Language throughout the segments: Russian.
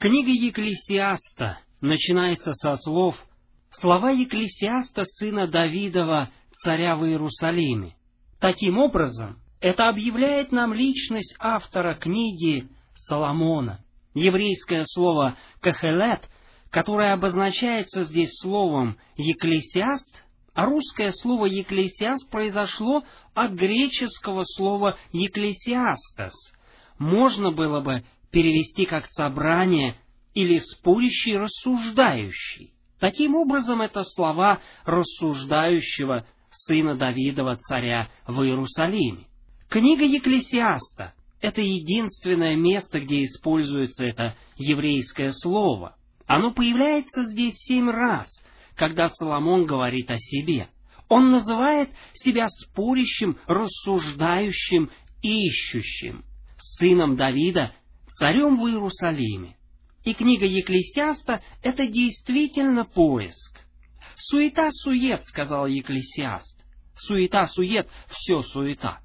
Книга Екклесиаста начинается со слов «Слова Екклесиаста, сына Давидова, царя в Иерусалиме». Таким образом, это объявляет нам личность автора книги Соломона. Еврейское слово «кахелет», которое обозначается здесь словом «екклесиаст», а русское слово «екклесиаст» произошло от греческого слова «екклесиастос». Можно было бы перевести как «собрание» или «спорящий, рассуждающий». Таким образом, это слова рассуждающего сына Давидова, царя в Иерусалиме. Книга Екклесиаста — это единственное место, где используется это еврейское слово. Оно появляется здесь 7 раз, когда Соломон говорит о себе. Он называет себя спорящим, рассуждающим, ищущим, сыном Давида, царем в Иерусалиме. И книга Екклесиаста — это действительно поиск. «Суета-сует», — сказал Екклесиаст. «Суета-сует» — все суета.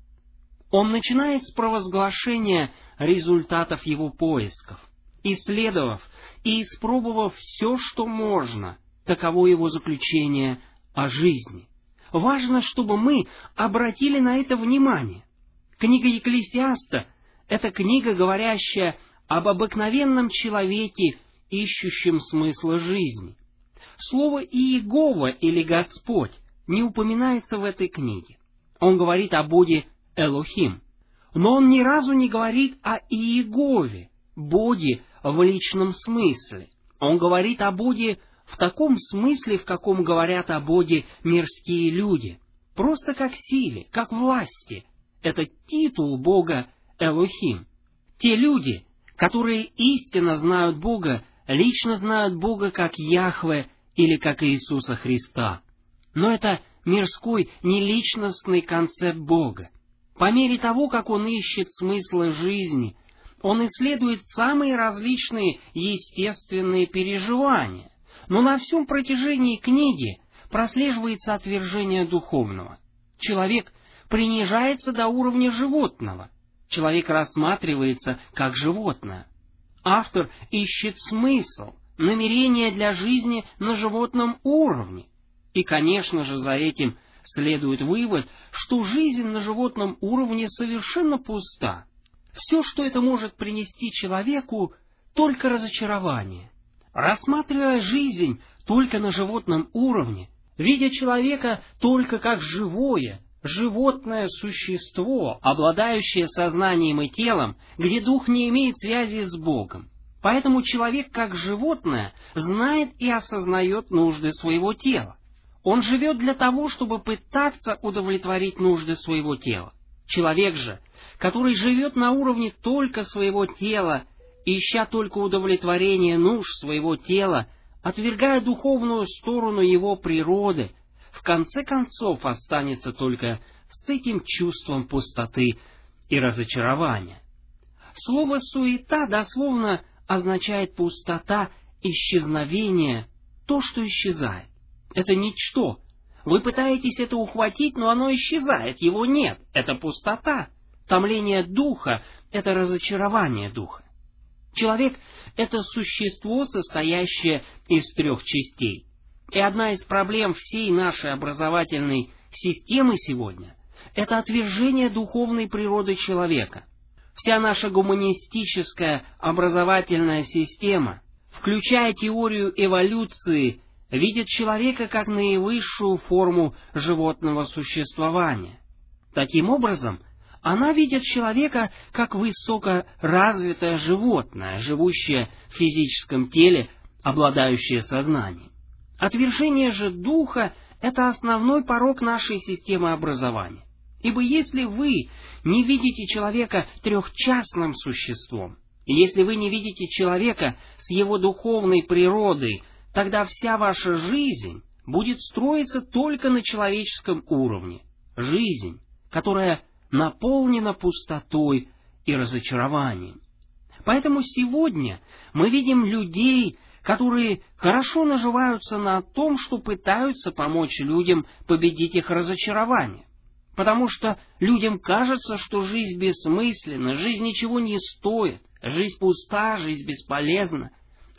Он начинает с провозглашения результатов его поисков. Исследовав и испробовав все, что можно, таково его заключение о жизни. Важно, чтобы мы обратили на это внимание. Книга Екклесиаста — это книга, говорящая об обыкновенном человеке, ищущем смысла жизни. Слово «Иегова» или «Господь» не упоминается в этой книге. Он говорит о Боге Элохим. Но он ни разу не говорит о Иегове, Боге в личном смысле. Он говорит о Боге в таком смысле, в каком говорят о Боге мирские люди. Просто как силе, как власти. Это титул Бога Элохим. Те люди, которые истинно знают Бога, лично знают Бога как Яхве или как Иисуса Христа. Но это мирской, неличностный концепт Бога. По мере того, как он ищет смысла жизни, он исследует самые различные естественные переживания. Но на всем протяжении книги прослеживается отвержение духовного. Человек принижается до уровня животного. Человек рассматривается как животное. Автор ищет смысл, намерение для жизни на животном уровне. И, конечно же, за этим следует вывод, что жизнь на животном уровне совершенно пуста. Все, что это может принести человеку, только разочарование. Рассматривая жизнь только на животном уровне, видя человека только как живое, животное существо, обладающее сознанием и телом, где дух не имеет связи с Богом. Поэтому человек, как животное, знает и осознает нужды своего тела. Он живет для того, чтобы пытаться удовлетворить нужды своего тела. Человек же, который живет на уровне только своего тела, ища только удовлетворение нужд своего тела, отвергая духовную сторону его природы, в конце концов останется только с этим чувством пустоты и разочарования. Слово «суета» дословно означает пустота, исчезновение, то, что исчезает. Это ничто. Вы пытаетесь это ухватить, но оно исчезает, его нет. Это пустота. Томление духа — это разочарование духа. Человек — это существо, состоящее из 3 частей. И одна из проблем всей нашей образовательной системы сегодня — это отвержение духовной природы человека. Вся наша гуманистическая образовательная система, включая теорию эволюции, видит человека как наивысшую форму животного существования. Таким образом, она видит человека как высокоразвитое животное, живущее в физическом теле, обладающее сознанием. Отвержение же духа — это основной порок нашей системы образования. Ибо если вы не видите человека трехчастным существом, и если вы не видите человека с его духовной природой, тогда вся ваша жизнь будет строиться только на человеческом уровне. Жизнь, которая наполнена пустотой и разочарованием. Поэтому сегодня мы видим людей, которые хорошо наживаются на том, что пытаются помочь людям победить их разочарование. Потому что людям кажется, что жизнь бессмысленна, жизнь ничего не стоит, жизнь пуста, жизнь бесполезна.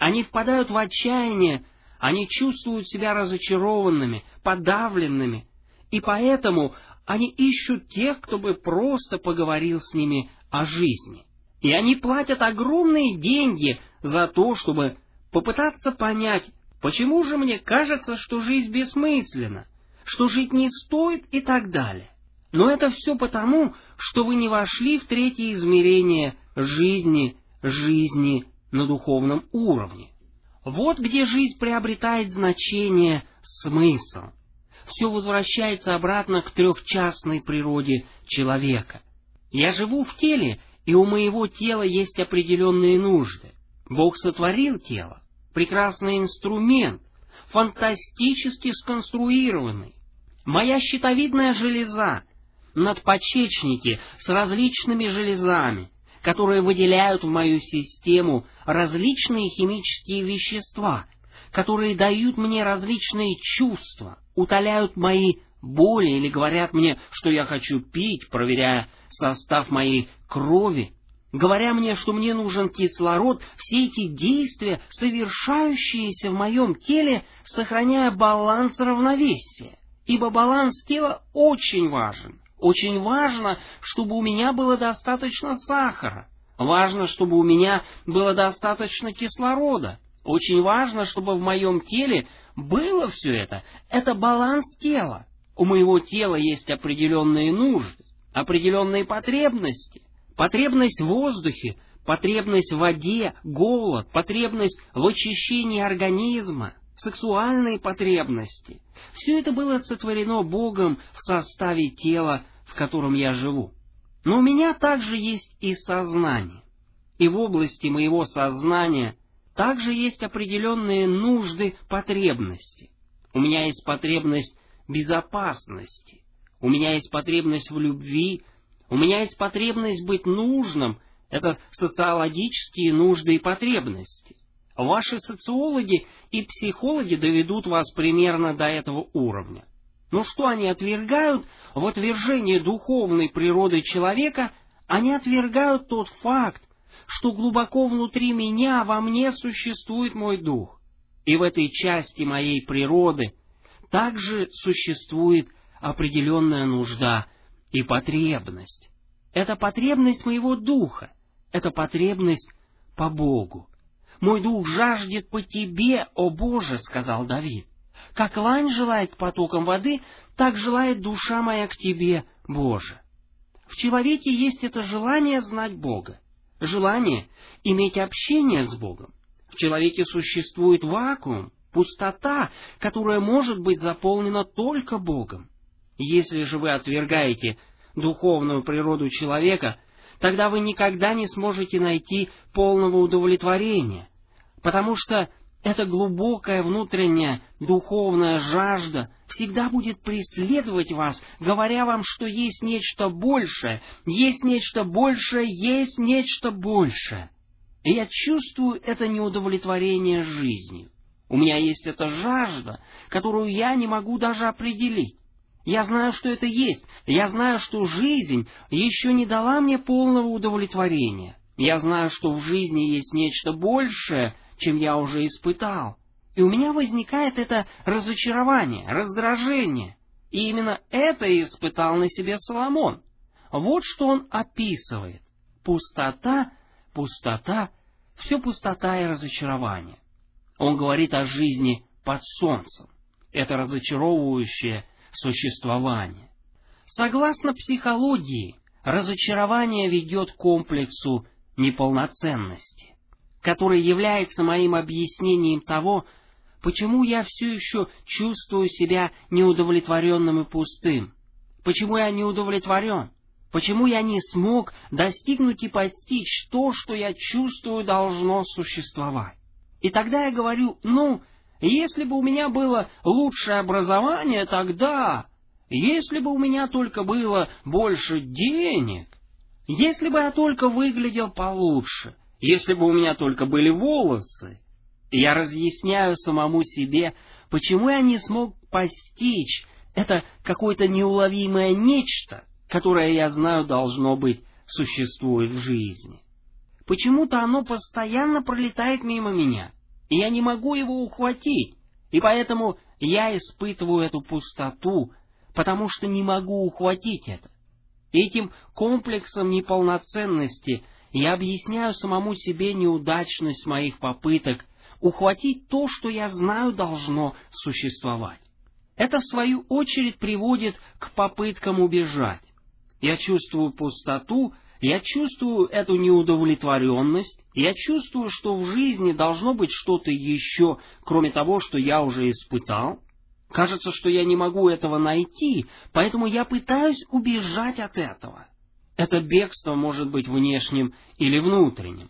Они впадают в отчаяние, они чувствуют себя разочарованными, подавленными, и поэтому они ищут тех, кто бы просто поговорил с ними о жизни. И они платят огромные деньги за то, чтобы попытаться понять, почему же мне кажется, что жизнь бессмысленна, что жить не стоит и так далее. Но это все потому, что вы не вошли в третье измерение жизни на духовном уровне. Вот где жизнь приобретает значение, смысл. Все возвращается обратно к трехчастной природе человека. Я живу в теле, и у моего тела есть определенные нужды. Бог сотворил тело, прекрасный инструмент, фантастически сконструированный. Моя щитовидная железа, надпочечники с различными железами, которые выделяют в мою систему различные химические вещества, которые дают мне различные чувства, утоляют мои боли или говорят мне, что я хочу пить, проверяя состав моей крови, говоря мне, что мне нужен кислород, все эти действия, совершающиеся в моем теле, сохраняя баланс равновесия. Ибо баланс тела очень важен. Очень важно, чтобы у меня было достаточно сахара. Важно, чтобы у меня было достаточно кислорода. Очень важно, чтобы в моем теле было все это. Это баланс тела. У моего тела есть определенные нужды, определенные потребности. Потребность в воздухе, потребность в воде, голод, потребность в очищении организма, сексуальные потребности. Все это было сотворено Богом в составе тела, в котором я живу. Но у меня также есть и сознание. И в области моего сознания также есть определенные нужды, потребности. У меня есть потребность безопасности. У меня есть потребность в любви. У меня есть потребность быть нужным. Это социологические нужды и потребности. Ваши социологи и психологи доведут вас примерно до этого уровня. Но что они отвергают в отвержении духовной природы человека? Они отвергают тот факт, что глубоко внутри меня, во мне существует мой дух. И в этой части моей природы также существует определенная нужда и потребность. Это потребность моего духа, это потребность по Богу. «Мой дух жаждет по Тебе, о Боже», — сказал Давид. «Как лань желает к потокам воды, так желает душа моя к Тебе, Боже». В человеке есть это желание знать Бога, желание иметь общение с Богом. В человеке существует вакуум, пустота, которая может быть заполнена только Богом. Если же вы отвергаете духовную природу человека, тогда вы никогда не сможете найти полного удовлетворения, потому что эта глубокая внутренняя духовная жажда всегда будет преследовать вас, говоря вам, что есть нечто большее, есть нечто большее, есть нечто большее. И я чувствую это неудовлетворение жизнью. У меня есть эта жажда, которую я не могу даже определить. Я знаю, что это есть. Я знаю, что жизнь еще не дала мне полного удовлетворения. Я знаю, что в жизни есть нечто большее, чем я уже испытал. И у меня возникает это разочарование, раздражение. И именно это и испытал на себе Соломон. Вот что он описывает. Пустота, пустота, все пустота и разочарование. Он говорит о жизни под солнцем. Это разочаровывающее существование. Согласно психологии, разочарование ведет к комплексу неполноценности, который является моим объяснением того, почему я все еще чувствую себя неудовлетворенным и пустым, почему я не удовлетворен, почему я не смог достигнуть и постичь то, что я чувствую должно существовать. И тогда я говорю, если бы у меня было лучшее образование, тогда, если бы у меня только было больше денег, если бы я только выглядел получше, если бы у меня только были волосы. И я разъясняю самому себе, почему я не смог постичь это какое-то неуловимое нечто, которое, я знаю, должно быть, существует в жизни. Почему-то оно постоянно пролетает мимо меня. и я не могу его ухватить, и поэтому я испытываю эту пустоту, потому что не могу ухватить это. Этим комплексом неполноценности я объясняю самому себе неудачность моих попыток ухватить то, что я знаю должно существовать. Это, в свою очередь, приводит к попыткам убежать. Я чувствую пустоту, я чувствую эту неудовлетворенность, я чувствую, что в жизни должно быть что-то еще, кроме того, что я уже испытал. Кажется, что я не могу этого найти, поэтому я пытаюсь убежать от этого. Это бегство может быть внешним или внутренним.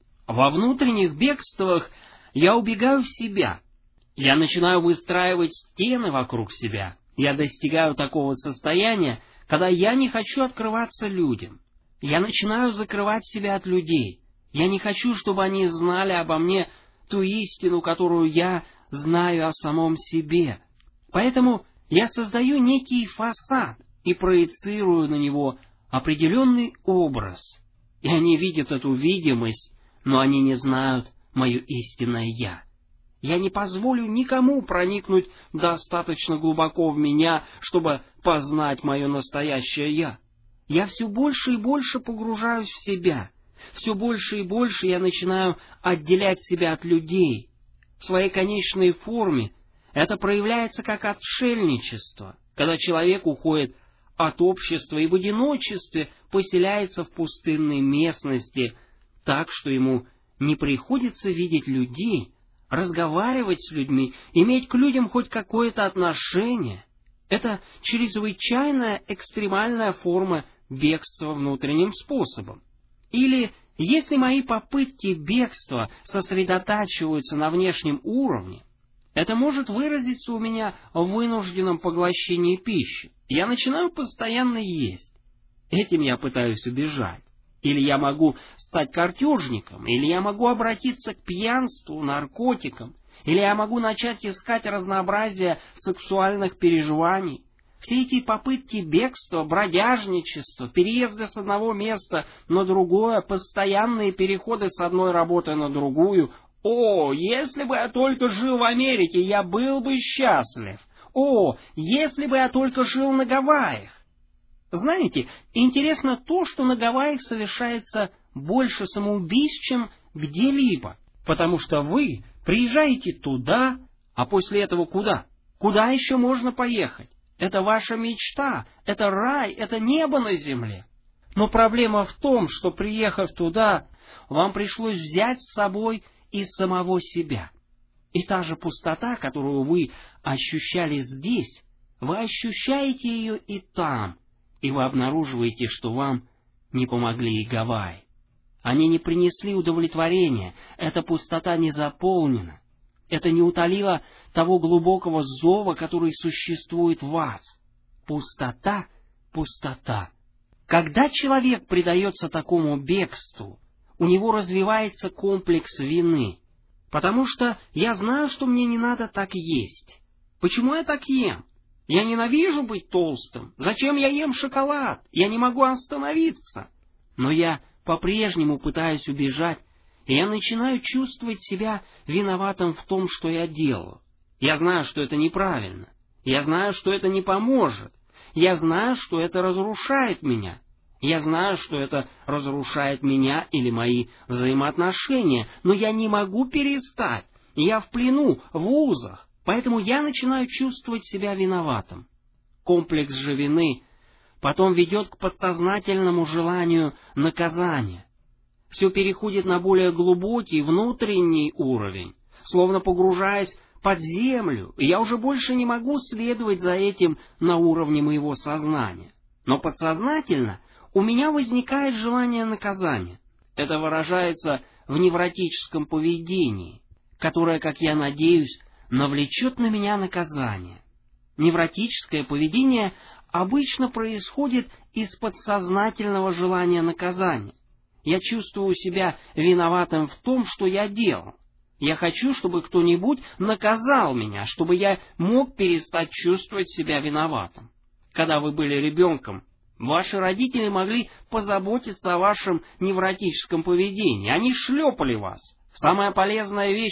Во внутренних бегствах я убегаю в себя. Я начинаю выстраивать стены вокруг себя. Я достигаю такого состояния, когда я не хочу открываться людям. Я начинаю закрывать себя от людей. Я не хочу, чтобы они знали обо мне ту истину, которую я знаю о самом себе. Поэтому я создаю некий фасад и проецирую на него определенный образ. И они видят эту видимость, но они не знают мое истинное «я». Я не позволю никому проникнуть достаточно глубоко в меня, чтобы познать мое настоящее «я». Я все больше и больше погружаюсь в себя. Все больше и больше я начинаю отделять себя от людей. В своей конечной форме это проявляется как отшельничество, когда человек уходит от общества и в одиночестве поселяется в пустынной местности, так что ему не приходится видеть людей, разговаривать с людьми, иметь к людям хоть какое-то отношение. Это чрезвычайная экстремальная форма бегства внутренним способом. Или, если мои попытки бегства сосредотачиваются на внешнем уровне, это может выразиться у меня в вынужденном поглощении пищи. Я начинаю постоянно есть. Этим я пытаюсь убежать. Или я могу стать картежником, или я могу обратиться к пьянству, наркотикам, или я могу начать искать разнообразие сексуальных переживаний. Все эти попытки бегства, бродяжничества, переезда с одного места на другое, постоянные переходы с одной работы на другую. О, если бы я только жил в Америке, я был бы счастлив. О, если бы я только жил на Гавайях. Знаете, интересно то, что на Гавайях совершается больше самоубийств, чем где-либо, потому что вы приезжаете туда, а после этого куда? Куда еще можно поехать? Это ваша мечта, это рай, это небо на земле. Но проблема в том, что, приехав туда, вам пришлось взять с собой и самого себя. И та же пустота, которую вы ощущали здесь, вы ощущаете ее и там, и вы обнаруживаете, что вам не помогли и Гавайи. Они не принесли удовлетворения, эта пустота не заполнена, это не утолило того глубокого зова, который существует в вас. Пустота, пустота. Когда человек предается такому бегству, у него развивается комплекс вины, потому что я знаю, что мне не надо так есть. Почему я так ем? Я ненавижу быть толстым. Зачем я ем шоколад? Я не могу остановиться. Но я по-прежнему пытаюсь убежать, и я начинаю чувствовать себя виноватым в том, что я делаю. Я знаю, что это неправильно. Я знаю, что это не поможет. Я знаю, что это разрушает меня. Я знаю, что это разрушает меня или мои взаимоотношения, но я не могу перестать. Я в плену, в узах. Поэтому я начинаю чувствовать себя виноватым. Комплекс же вины потом ведет к подсознательному желанию наказания. Все переходит на более глубокий внутренний уровень, словно погружаясь под землю, и я уже больше не могу следовать за этим на уровне моего сознания. Но подсознательно у меня возникает желание наказания. Это выражается в невротическом поведении, которое, как я надеюсь, навлечет на меня наказание. Невротическое поведение обычно происходит из подсознательного желания наказания. Я чувствую себя виноватым в том, что я делал. Я хочу, чтобы кто-нибудь наказал меня, чтобы я мог перестать чувствовать себя виноватым. Когда вы были ребенком, ваши родители могли позаботиться о вашем невротическом поведении. Они шлепали вас. Самая полезная вещь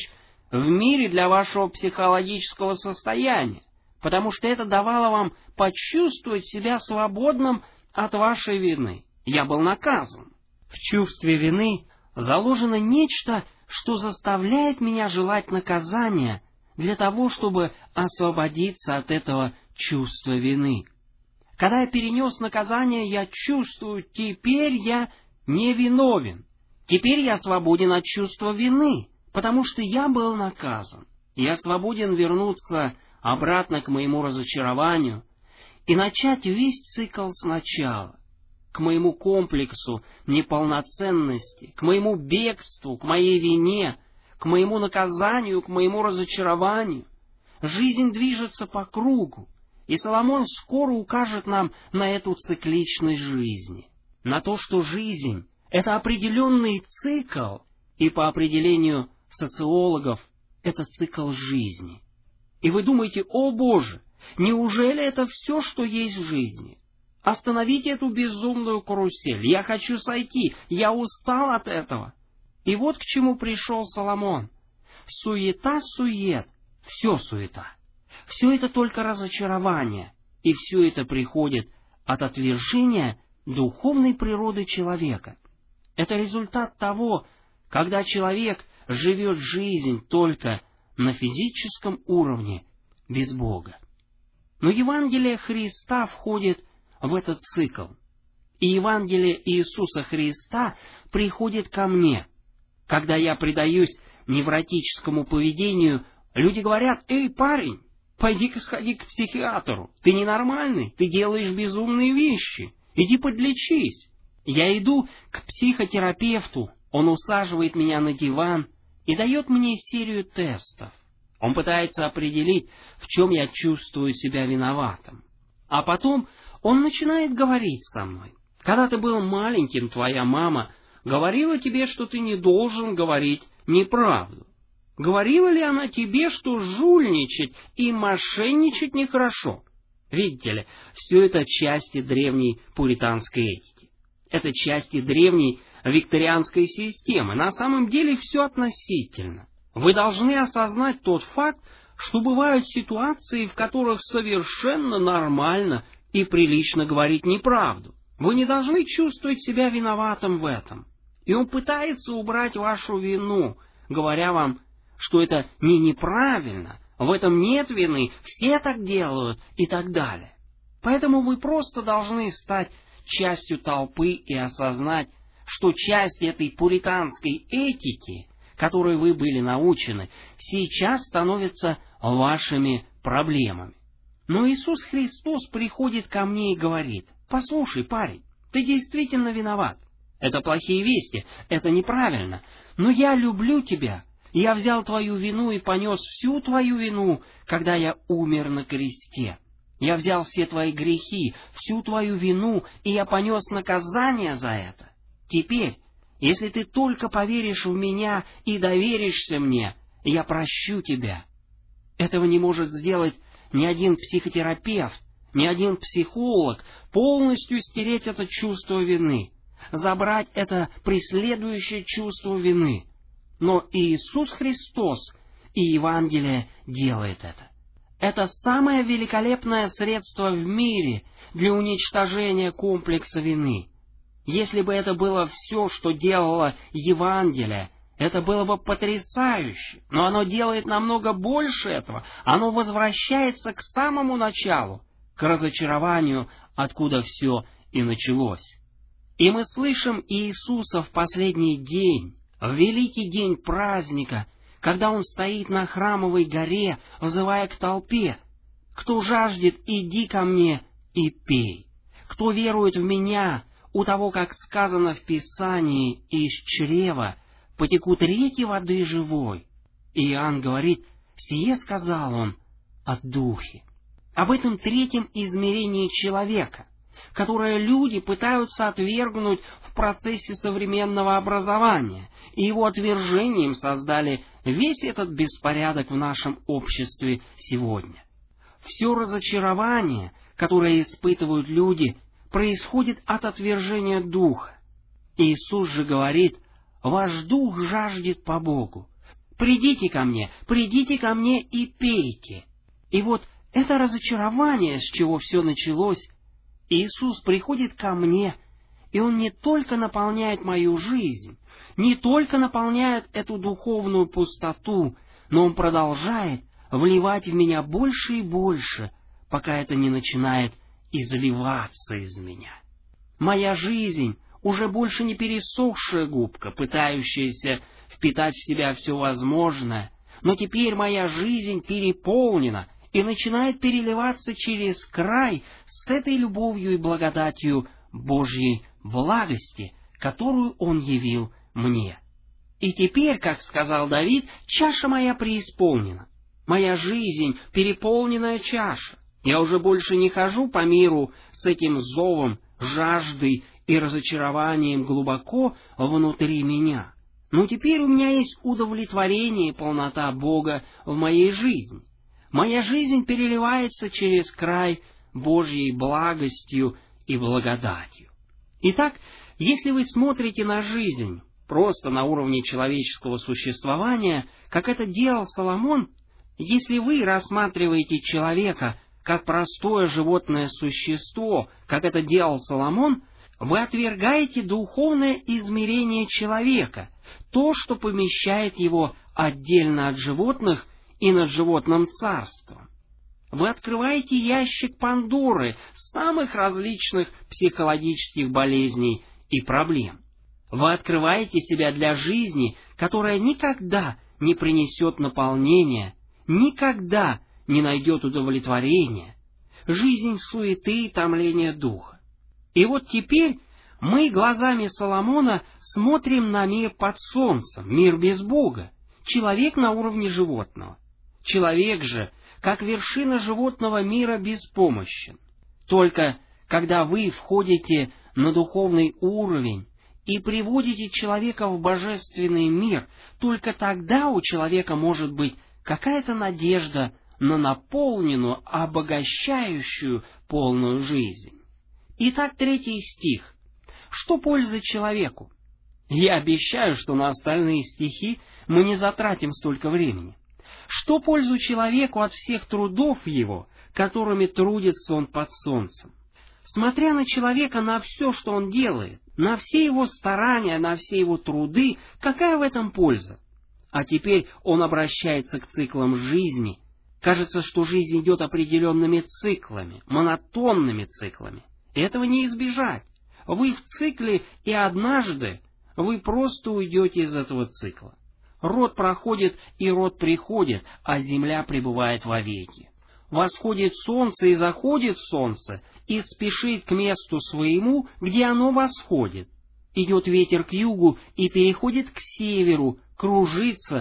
в мире для вашего психологического состояния, потому что это давало вам почувствовать себя свободным от вашей вины. Я был наказан. В чувстве вины заложено нечто, что заставляет меня желать наказания для того, чтобы освободиться от этого чувства вины. Когда я перенес наказание, я чувствую, теперь я не виновен. Теперь я свободен от чувства вины, потому что я был наказан. Я свободен вернуться обратно к моему разочарованию и начать весь цикл сначала, к моему комплексу неполноценности, к моему бегству, к моей вине, к моему наказанию, к моему разочарованию. Жизнь движется по кругу, и Соломон скоро укажет нам на эту цикличность жизни, на то, что жизнь — это определенный цикл, и по определению социологов это цикл жизни. И вы думаете: о Боже, неужели это все, что есть в жизни? Остановите эту безумную карусель, я хочу сойти, я устал от этого. И вот к чему пришел Соломон. Суета-сует, все суета. Все это только разочарование, и все это приходит от отвержения духовной природы человека. Это результат того, когда человек живет жизнь только на физическом уровне, без Бога. Но Евангелие Христа входит в этот цикл. И Евангелие Иисуса Христа приходит ко мне. Когда я предаюсь невротическому поведению, люди говорят: «Эй, парень, пойди-ка сходи к психиатру, ты ненормальный, ты делаешь безумные вещи, иди подлечись». Я иду к психотерапевту, он усаживает меня на диван и дает мне серию тестов. Он пытается определить, в чем я чувствую себя виноватым. А потом он начинает говорить со мной. Когда ты был маленьким, твоя мама говорила тебе, что ты не должен говорить неправду. Говорила ли она тебе, что жульничать и мошенничать нехорошо? Видите ли, все это части древней пуританской этики. Это части древней викторианской системы. На самом деле все относительно. Вы должны осознать тот факт, что бывают ситуации, в которых совершенно нормально и прилично говорить неправду. Вы не должны чувствовать себя виноватым в этом. И он пытается убрать вашу вину, говоря вам, что это неправильно, в этом нет вины, все так делают и так далее. Поэтому вы просто должны стать частью толпы и осознать, что часть этой пуританской этики, которой вы были научены, сейчас становится вашими проблемами. Но Иисус Христос приходит ко мне и говорит: «Послушай, парень, ты действительно виноват. Это плохие вести, это неправильно, но я люблю тебя. Я взял твою вину и понес всю твою вину, когда я умер на кресте. Я взял все твои грехи, всю твою вину, и я понес наказание за это. Теперь, если ты только поверишь в меня и доверишься мне, я прощу тебя». Этого не может сделать ни один психотерапевт, ни один психолог, полностью стереть это чувство вины, забрать это преследующее чувство вины. Но Иисус Христос и Евангелие делает это. Это самое великолепное средство в мире для уничтожения комплекса вины. Если бы это было все, что делало Евангелие, это было бы потрясающе. Но оно делает намного больше этого. Оно возвращается к самому началу, к разочарованию, откуда все и началось. И мы слышим Иисуса в последний день, в великий день праздника, когда Он стоит на Храмовой горе, взывая к толпе: «Кто жаждет, иди ко мне и пей. Кто верует в Меня, у того, как сказано в Писании, из чрева потекут реки воды живой». И Иоанн говорит: «Сие сказал Он о Духе». Об этом третьем измерении человека, которое люди пытаются отвергнуть в процессе современного образования, и его отвержением создали весь этот беспорядок в нашем обществе сегодня. Все разочарование, которое испытывают люди, происходит от отвержения Духа. Иисус же говорит: «Ваш дух жаждет по Богу». придите ко мне и пейте». И вот это разочарование, с чего все началось. Иисус приходит ко мне, и Он не только наполняет мою жизнь, не только наполняет эту духовную пустоту, но Он продолжает вливать в меня больше и больше, пока это не начинает изливаться из меня. Моя жизнь уже больше не пересохшая губка, пытающаяся впитать в себя все возможное, но теперь моя жизнь переполнена и начинает переливаться через край с этой любовью и благодатью Божьей благости, которую Он явил мне. И теперь, как сказал Давид, чаша моя преисполнена. Моя жизнь — переполненная чаша. Я уже больше не хожу по миру с этим зовом, жаждой и разочарованием глубоко внутри меня. Но теперь у меня есть удовлетворение и полнота Бога в моей жизни. Моя жизнь переливается через край Божьей благостью и благодатью. Итак, если вы смотрите на жизнь просто на уровне человеческого существования, как это делал Соломон, если вы рассматриваете человека как простое животное существо, как это делал Соломон, вы отвергаете духовное измерение человека, то, что помещает его отдельно от животных и над животным царством. Вы открываете ящик Пандоры самых различных психологических болезней и проблем. Вы открываете себя для жизни, которая никогда не принесет наполнения, никогда не найдет удовлетворения, жизнь суеты и томления духа. И вот теперь мы глазами Соломона смотрим на мир под солнцем, мир без Бога, человек на уровне животного. Человек же, как вершина животного мира, беспомощен. Только когда вы входите на духовный уровень и приводите человека в божественный мир, только тогда у человека может быть какая-то надежда на наполненную, обогащающую полную жизнь. Итак, 3 стих. Что пользы человеку? Я обещаю, что на остальные стихи мы не затратим столько времени. Что пользу человеку от всех трудов его, которыми трудится он под солнцем? Смотря на человека, на все, что он делает, на все его старания, на все его труды, какая в этом польза? А теперь он обращается к циклам жизни. Кажется, что жизнь идет определенными циклами, монотонными циклами. Этого не избежать. Вы в цикле, и однажды вы просто уйдете из этого цикла. Род проходит, и род приходит, а земля пребывает вовеки. Восходит солнце и заходит солнце, и спешит к месту своему, где оно восходит. Идет ветер к югу и переходит к северу, кружится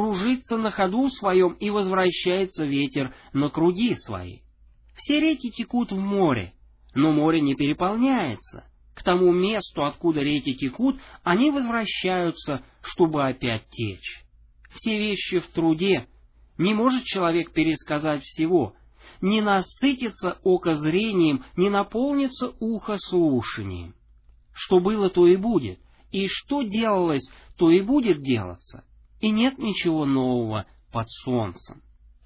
на ходу своем, и возвращается ветер на круги свои. Все реки текут в море, но море не переполняется. К тому месту, откуда реки текут, они возвращаются, чтобы опять течь. Все вещи в труде. Не может человек пересказать всего. Не насытится око зрением, не наполнится ухо слушанием. Что было, то и будет, и что делалось, то и будет делаться. И нет ничего нового под солнцем.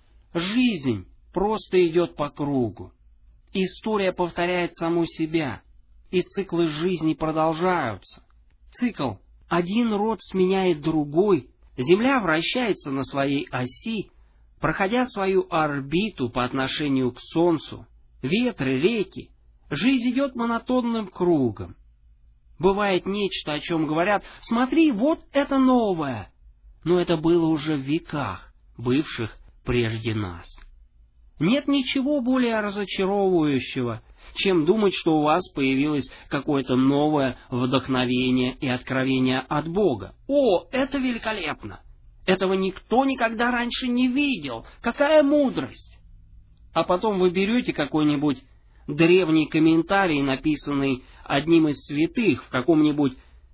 Жизнь просто идет по кругу. История повторяет саму себя. И циклы жизни продолжаются. Цикл. Один род сменяет другой. Земля вращается на своей оси, проходя свою орбиту по отношению к Солнцу. Ветры, реки. Жизнь идет монотонным кругом. Бывает нечто, о чем говорят: «Смотри, вот это новое!» Но это было уже в веках, бывших прежде нас. Нет ничего более разочаровывающего, чем думать, что у вас появилось какое-то новое вдохновение и откровение от Бога. О, это великолепно! Этого никто никогда раньше не видел. Какая мудрость! А потом вы берете какой-нибудь древний комментарий, написанный одним из святых в каком-нибудь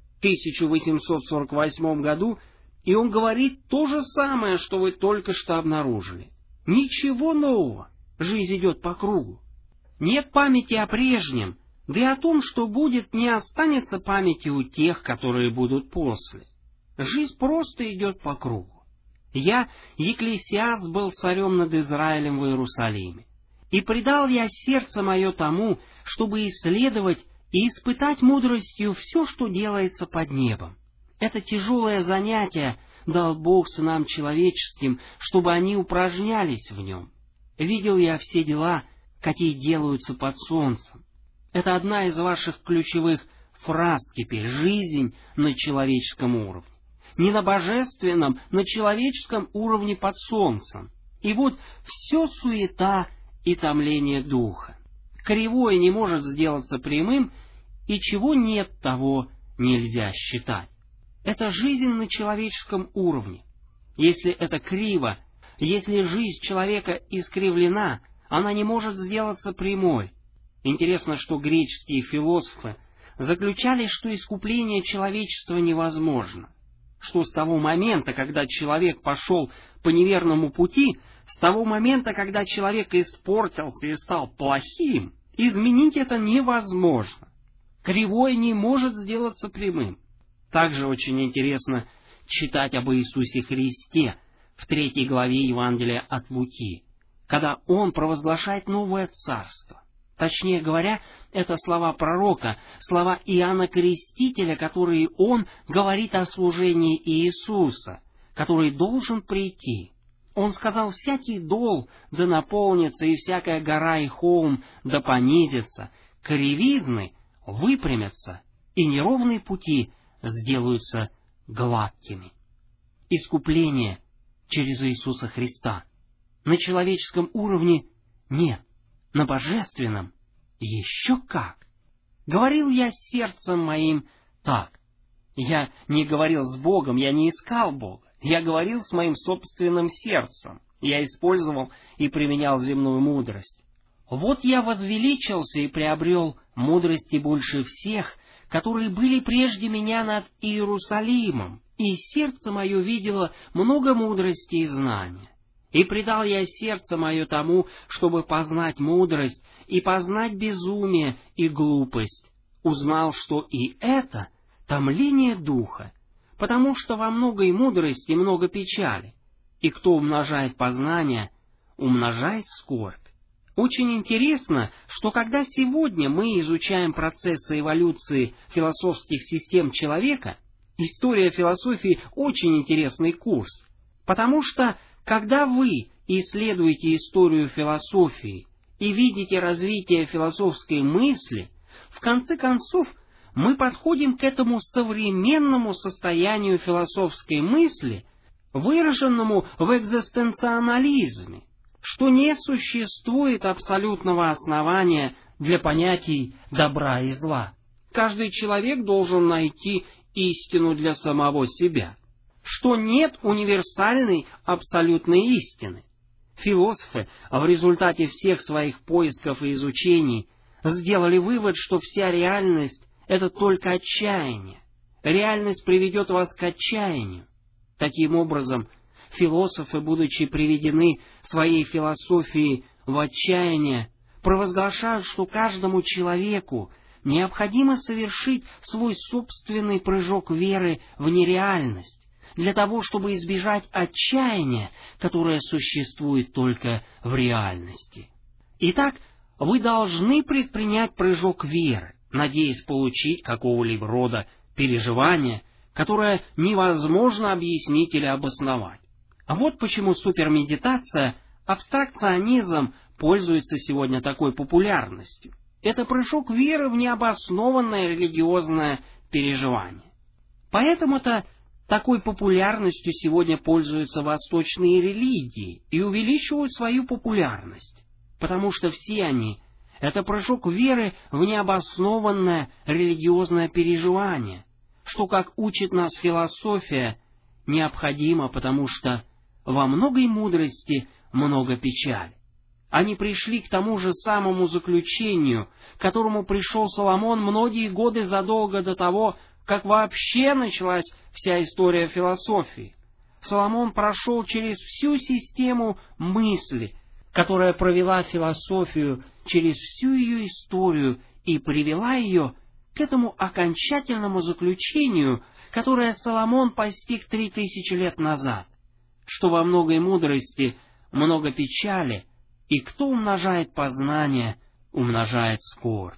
1848 году, и он говорит то же самое, что вы только что обнаружили. Ничего нового. Жизнь идет по кругу. Нет памяти о прежнем, да и о том, что будет, не останется памяти у тех, которые будут после. Жизнь просто идет по кругу. Я, Екклесиаст, был царем над Израилем в Иерусалиме. И предал я сердце мое тому, чтобы исследовать и испытать мудростью все, что делается под небом. Это тяжелое занятие дал Бог сынам человеческим, чтобы они упражнялись в нем. Видел я все дела, какие делаются под солнцем. Это одна из ваших ключевых фраз теперь — жизнь на человеческом уровне. Не на божественном, на человеческом уровне под солнцем. И вот все суета и томление духа. Кривое не может сделаться прямым, и чего нет, того нельзя считать. Это жизнь на человеческом уровне. Если это криво, если жизнь человека искривлена, она не может сделаться прямой. Интересно, что греческие философы заключали, что искупление человечества невозможно, что с того момента, когда человек пошел по неверному пути, с того момента, когда человек испортился и стал плохим, изменить это невозможно. Кривое не может сделаться прямым. Также очень интересно читать об Иисусе Христе в 3 главе Евангелия от Луки, когда Он провозглашает новое царство. Точнее говоря, это слова пророка, слова Иоанна Крестителя, которые он говорит о служении Иисуса, который должен прийти. Он сказал: «Всякий дол да наполнится, и всякая гора и холм да понизится, кривизны выпрямятся, и неровные пути сделаются гладкими». Искупление через Иисуса Христа. На человеческом уровне нет, на божественном еще как. Говорил я сердцем моим так. Я не говорил с Богом, я не искал Бога. Я говорил с моим собственным сердцем. Я использовал и применял земную мудрость. Вот я возвеличился и приобрел мудрости больше всех, которые были прежде меня над Иерусалимом, и сердце мое видело много мудрости и знания. И предал я сердце мое тому, чтобы познать мудрость и познать безумие и глупость. Узнал, что и это томление духа, потому что во многой мудрости много печали, и кто умножает познание, умножает скорбь. Очень интересно, что когда сегодня мы изучаем процессы эволюции философских систем человека, история философии очень интересный курс, потому что когда вы исследуете историю философии и видите развитие философской мысли, в конце концов мы подходим к этому современному состоянию философской мысли, выраженному в экзистенциализме, что не существует абсолютного основания для понятий добра и зла. Каждый человек должен найти истину для самого себя, что нет универсальной абсолютной истины. Философы в результате всех своих поисков и изучений сделали вывод, что вся реальность — это только отчаяние. Реальность приведет вас к отчаянию. Таким образом, философы, будучи приведены своей философией в отчаяние, провозглашают, что каждому человеку необходимо совершить свой собственный прыжок веры в нереальность, для того, чтобы избежать отчаяния, которое существует только в реальности. Итак, вы должны предпринять прыжок веры, надеясь получить какого-либо рода переживание, которое невозможно объяснить или обосновать. А вот почему супермедитация, абстракционизм пользуется сегодня такой популярностью. Это прыжок веры в необоснованное религиозное переживание. Поэтому-то такой популярностью сегодня пользуются восточные религии и увеличивают свою популярность, потому что все они — это прыжок веры в необоснованное религиозное переживание, что, как учит нас философия, необходимо, потому что во многой мудрости много печали. Они пришли к тому же самому заключению, к которому пришел Соломон многие годы задолго до того, как вообще началась вся история философии. Соломон прошел через всю систему мысли, которая провела философию через всю ее историю и привела ее к этому окончательному заключению, которое Соломон постиг 3000 лет назад, что во многой мудрости много печали, и кто умножает познание, умножает скорбь.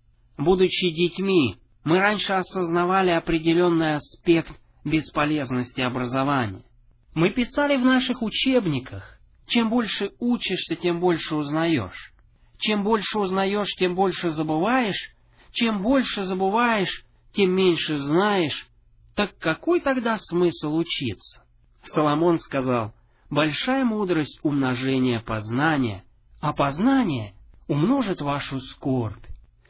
Будучи детьми, мы раньше осознавали определенный аспект бесполезности образования. Мы писали в наших учебниках: чем больше учишься, тем больше узнаешь. Чем больше узнаешь, тем больше забываешь. Чем больше забываешь, тем меньше знаешь. Так какой тогда смысл учиться? Соломон сказал: большая мудрость умножения познания, а познание умножит вашу скорбь.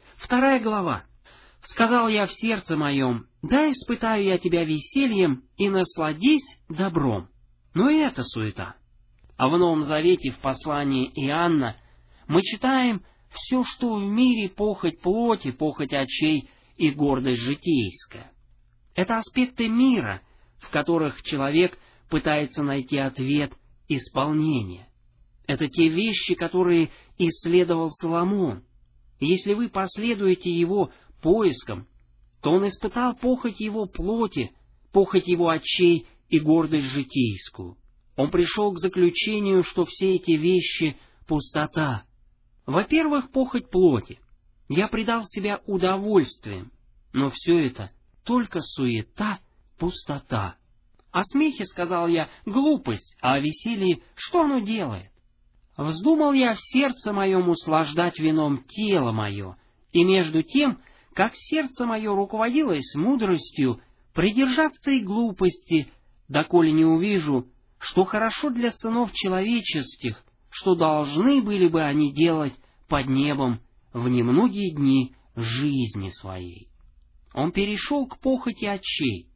2 глава. Сказал я в сердце моем: да испытаю я тебя весельем и насладись добром. Но и это суета. А в Новом Завете, в послании Иоанна, мы читаем: все, что в мире, похоть плоти, похоть очей и гордость житейская. Это аспекты мира, в которых человек пытается найти ответ, исполнение. Это те вещи, которые исследовал Соломон. Если вы последуете его поискам, то он испытал похоть его плоти, похоть его очей и гордость житейскую. Он пришел к заключению, что все эти вещи — пустота. Во-первых, похоть плоти. Я предал себя удовольствием, но все это только суета, пустота. О смехе, сказал я, глупость, а о веселье что оно делает? Вздумал я в сердце моем услаждать вином тело мое, и между тем, как сердце мое руководилось мудростью, придержаться и глупости, доколе не увижу, что хорошо для сынов человеческих, что должны были бы они делать под небом в немногие дни жизни своей. Он перешел к похоти очей.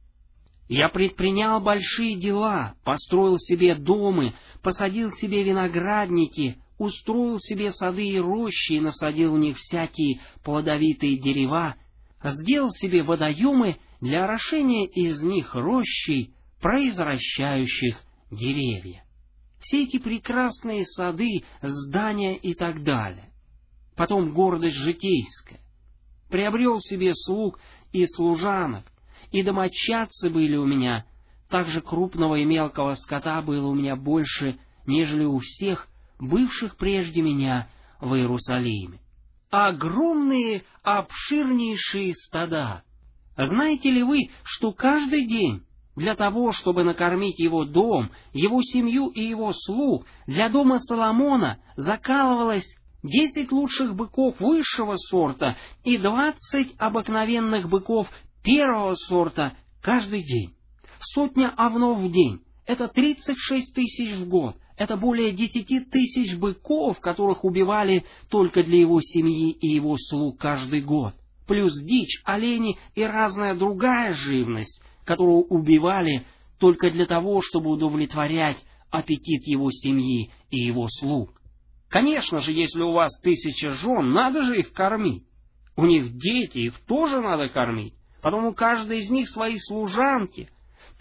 Я предпринял большие дела, построил себе дома, посадил себе виноградники, устроил себе сады и рощи и насадил в них всякие плодовитые дерева, сделал себе водоемы для орошения из них рощей, произвращающих деревья. Все эти прекрасные сады, здания и так далее. Потом гордость житейская. Приобрел себе слуг и служанок, и домочадцы были у меня, также крупного и мелкого скота было у меня больше, нежели у всех бывших прежде меня в Иерусалиме. Огромные, обширнейшие стада. Знаете ли вы, что каждый день для того, чтобы накормить его дом, его семью и его слуг, для дома Соломона закалывалось 10 лучших быков высшего сорта и 20 обыкновенных быков первого сорта каждый день. 100 овнов в день — это 36 тысяч в год. Это более 10 тысяч быков, которых убивали только для его семьи и его слуг каждый год. Плюс дичь, олени и разная другая живность, которую убивали только для того, чтобы удовлетворять аппетит его семьи и его слуг. Конечно же, если у вас 1000 жен, надо же их кормить. У них дети, их тоже надо кормить. Потом у каждой из них свои служанки.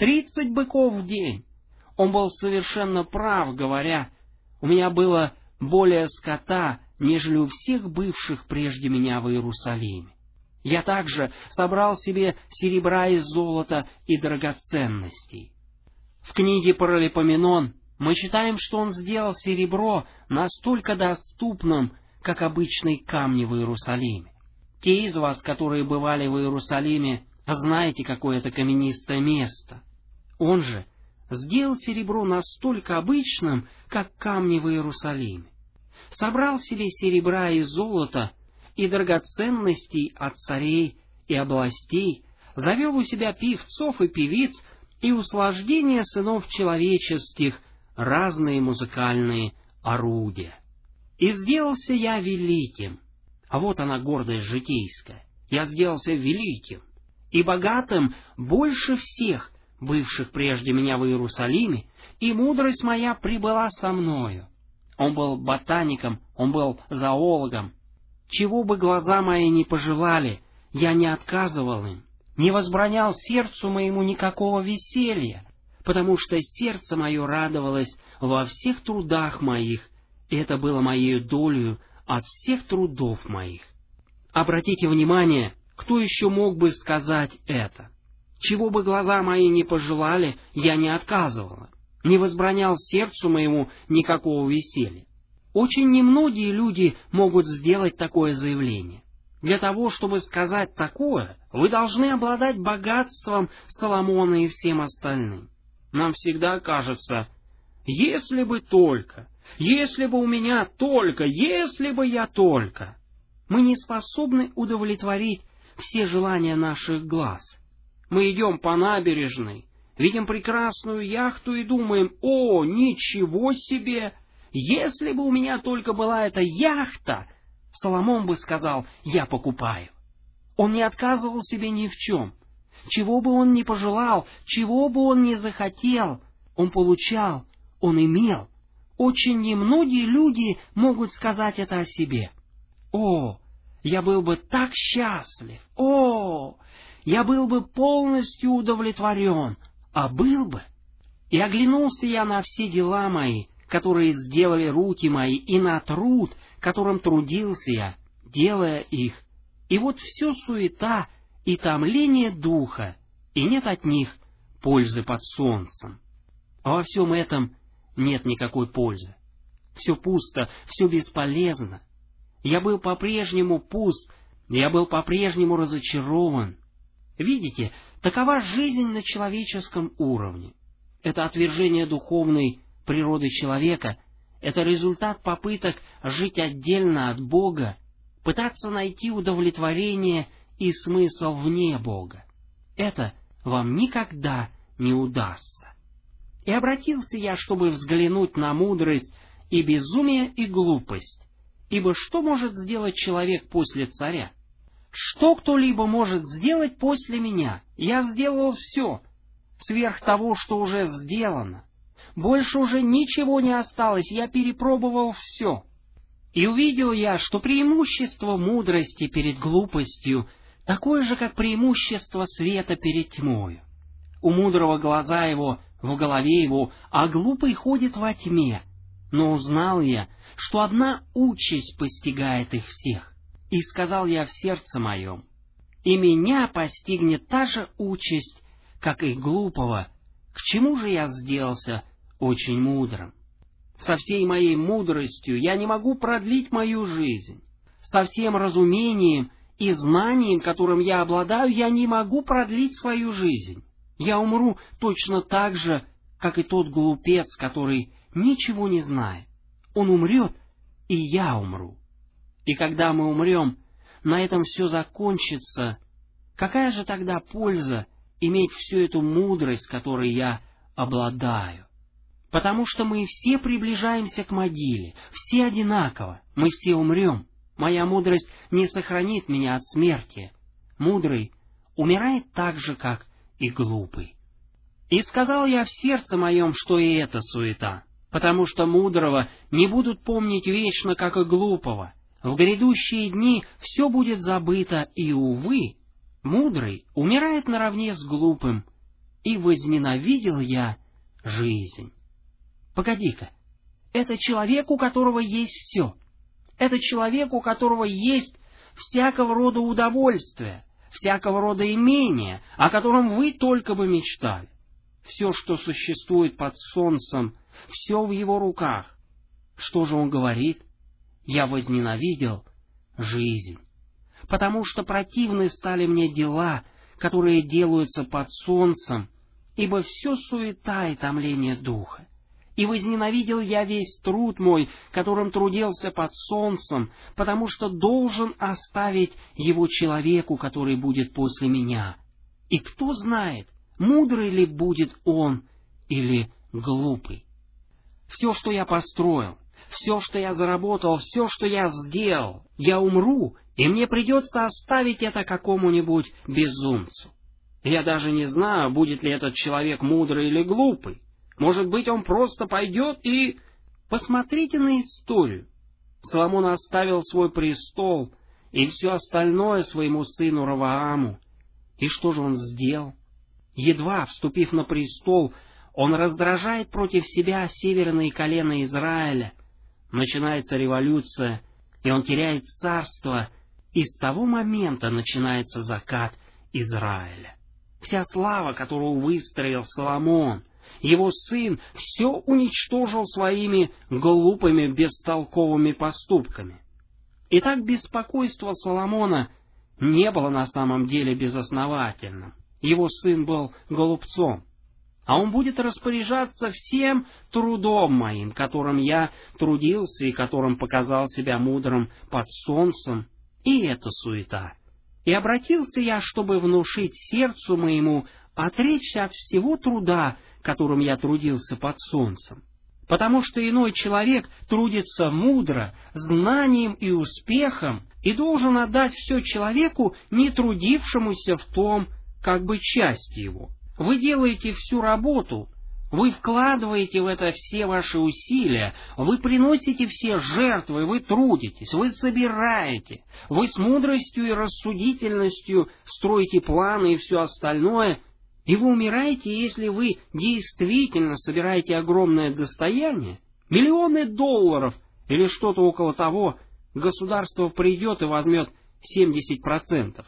30 быков в день. Он был совершенно прав, говоря: у меня было более скота, нежели у всех бывших прежде меня в Иерусалиме. Я также собрал себе серебра и золота и драгоценностей. В книге Паралипоменон мы читаем, что он сделал серебро настолько доступным, как обычные камни в Иерусалиме. Те из вас, которые бывали в Иерусалиме, знаете, какое это каменистое место. Он же сделал серебро настолько обычным, как камни в Иерусалиме. Собрал себе серебра и золота и драгоценностей от царей и областей, завел у себя певцов и певиц и услаждение сынов человеческих, разные музыкальные орудия. И сделался я великим. А вот она, гордость житейская. Я сделался великим и богатым больше всех бывших прежде меня в Иерусалиме, и мудрость моя прибыла со мною. Он был ботаником, он был зоологом. Чего бы глаза мои не пожелали, я не отказывал им, не возбранял сердцу моему никакого веселья, потому что сердце мое радовалось во всех трудах моих, и это было моею долею от всех трудов моих. Обратите внимание, кто еще мог бы сказать это? Чего бы глаза мои не пожелали, я не отказывала. не возбранял сердцу моему никакого веселья. Очень немногие люди могут сделать такое заявление. Для того, чтобы сказать такое, вы должны обладать богатством Соломона и всем остальным. Нам всегда кажется, если бы только, если бы у меня только, если бы я только. Мы не способны удовлетворить все желания наших глаз. Мы идем по набережной, видим прекрасную яхту и думаем: «О, ничего себе! Если бы у меня только была эта яхта!» Соломон бы сказал: «Я покупаю». Он не отказывал себе ни в чем. Чего бы он ни пожелал, чего бы он ни захотел, он получал, он имел. Очень немногие люди могут сказать это о себе. «О, я был бы так счастлив! О, я был бы полностью удовлетворен! А был бы!» И оглянулся я на все дела мои, которые сделали руки мои, и на труд, которым трудился я, делая их. И вот все суета и томление духа, и нет от них пользы под солнцем. А во всем этом нет никакой пользы. Все пусто, все бесполезно. Я был по-прежнему пуст, я был по-прежнему разочарован. Видите, такова жизнь на человеческом уровне. Это отвержение духовной природы человека, это результат попыток жить отдельно от Бога, пытаться найти удовлетворение и смысл вне Бога. Это вам никогда не удастся. И обратился я, чтобы взглянуть на мудрость и безумие и глупость. Ибо что может сделать человек после царя? Что кто-либо может сделать после меня? Я сделал все, сверх того, что уже сделано. Больше уже ничего не осталось, я перепробовал все. И увидел я, что преимущество мудрости перед глупостью такое же, как преимущество света перед тьмою. У мудрого глаза его в голове его, а глупый ходит во тьме. Но узнал я, что одна участь постигает их всех. И сказал я в сердце моем: и меня постигнет та же участь, как и глупого. К чему же я сделался очень мудрым? Со всей моей мудростью я не могу продлить мою жизнь. Со всем разумением и знанием, которым я обладаю, я не могу продлить свою жизнь. Я умру точно так же, как и тот глупец, который ничего не знает. Он умрет, и я умру. И когда мы умрем, на этом все закончится. Какая же тогда польза иметь всю эту мудрость, которой я обладаю? Потому что мы все приближаемся к могиле, все одинаково, мы все умрем. Моя мудрость не сохранит меня от смерти. Мудрый умирает так же, как и глупый. И сказал я в сердце моем, что и это суета, потому что мудрого не будут помнить вечно, как и глупого. В грядущие дни все будет забыто, и, увы, мудрый умирает наравне с глупым, и возненавидел я жизнь. Погоди-ка, это человек, у которого есть все. Это человек, у которого есть всякого рода удовольствия, всякого рода имения, о котором вы только бы мечтали. Все, что существует под солнцем, все в его руках. Что же он говорит? Я возненавидел жизнь, потому что противны стали мне дела, которые делаются под солнцем, ибо все суета и томление духа. И возненавидел я весь труд мой, которым трудился под солнцем, потому что должен оставить его человеку, который будет после меня. И кто знает, мудрый ли будет он или глупый. Все, что я построил, все, что я заработал, все, что я сделал, я умру, и мне придется оставить это какому-нибудь безумцу. Я даже не знаю, будет ли этот человек мудрый или глупый. Может быть, он просто пойдет и... Посмотрите на историю. Соломон оставил свой престол и все остальное своему сыну Ровоаму. И что же он сделал? Едва вступив на престол, он раздражает против себя северные колена Израиля. Начинается революция, и он теряет царство, и с того момента начинается закат Израиля. Вся слава, которую выстроил Соломон, Его сын все уничтожил своими глупыми, бестолковыми поступками. Итак, беспокойство Соломона не было на самом деле безосновательным. Его сын был глупцом. А он будет распоряжаться всем трудом моим, которым я трудился и которым показал себя мудрым под солнцем, и это суета. И обратился я, чтобы внушить сердцу моему отречься от всего труда, которым я трудился под солнцем. Потому что иной человек трудится мудро, знанием и успехом, и должен отдать все человеку, не трудившемуся в том, как бы части его. Вы делаете всю работу, вы вкладываете в это все ваши усилия, вы приносите все жертвы, вы трудитесь, вы собираете, вы с мудростью и рассудительностью строите планы и все остальное, и вы умираете, если вы действительно собираете огромное достояние, миллионы долларов или что-то около того, государство придет и возьмет 70%.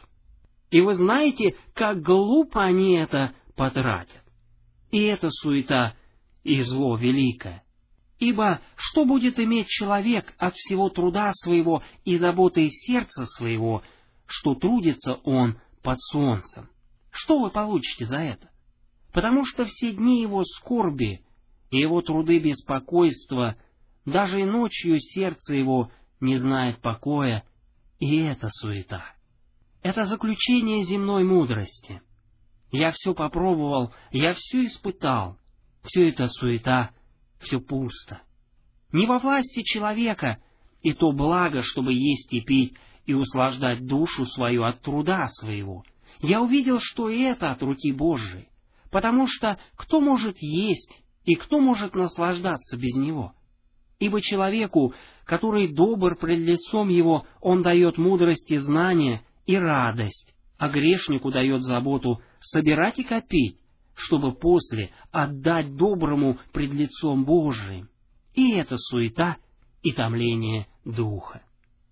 И вы знаете, как глупо они это потратят. И это суета и зло великое. Ибо что будет иметь человек от всего труда своего и заботы сердца своего, что трудится он под солнцем? Что вы получите за это? Потому что все дни его скорби и его труды беспокойства, даже и ночью сердце его не знает покоя, и это суета. Это заключение земной мудрости. Я все попробовал, я все испытал. Все это суета, все пусто. Не во власти человека и то благо, чтобы есть и пить, и услаждать душу свою от труда своего. Я увидел, что и это от руки Божией, потому что кто может есть и кто может наслаждаться без него? Ибо человеку, который добр пред лицом его, он дает мудрость и знание и радость, а грешнику дает заботу собирать и копить, чтобы после отдать доброму пред лицом Божиим. И это суета и томление духа.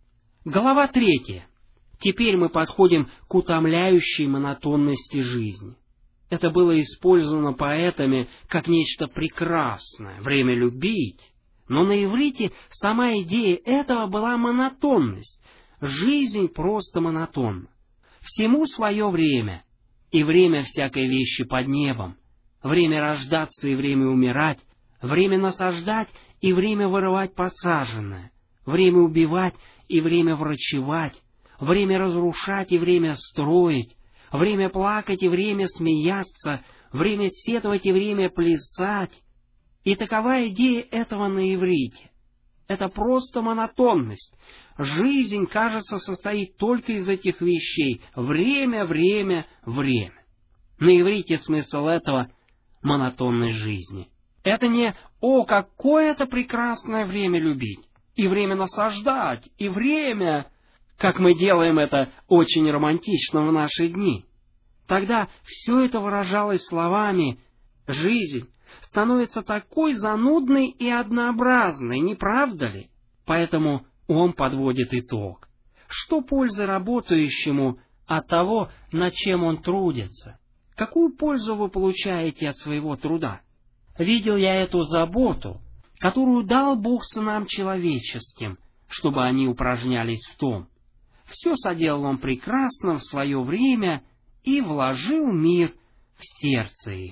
Глава 3. Теперь мы подходим к утомляющей монотонности жизни. Это было использовано поэтами как нечто прекрасное, время любить. Но на иврите сама идея этого была монотонность. Жизнь просто монотонна. Всему свое время, и время всякой вещи под небом, время рождаться и время умирать, время насаждать и время вырывать посаженное, время убивать и время врачевать, время разрушать и время строить, время плакать и время смеяться, время сетовать и время плясать. И такова идея этого на иврите. Это просто монотонность. Жизнь, кажется, состоит только из этих вещей. Время, время, время. На иврите смысл этого — монотонность жизни. Это не «О, какое это прекрасное время любить!» и время насаждать, и время, как мы делаем это очень романтично в наши дни. Тогда все это выражалось словами «жизнь» становится такой занудной и однообразной, не правда ли? Поэтому он подводит итог. Что пользы работающему от того, над чем он трудится? Какую пользу вы получаете от своего труда? Видел я эту заботу, которую дал Бог сынам человеческим, чтобы они упражнялись в том. Все соделал он прекрасно в свое время и вложил мир в сердце их.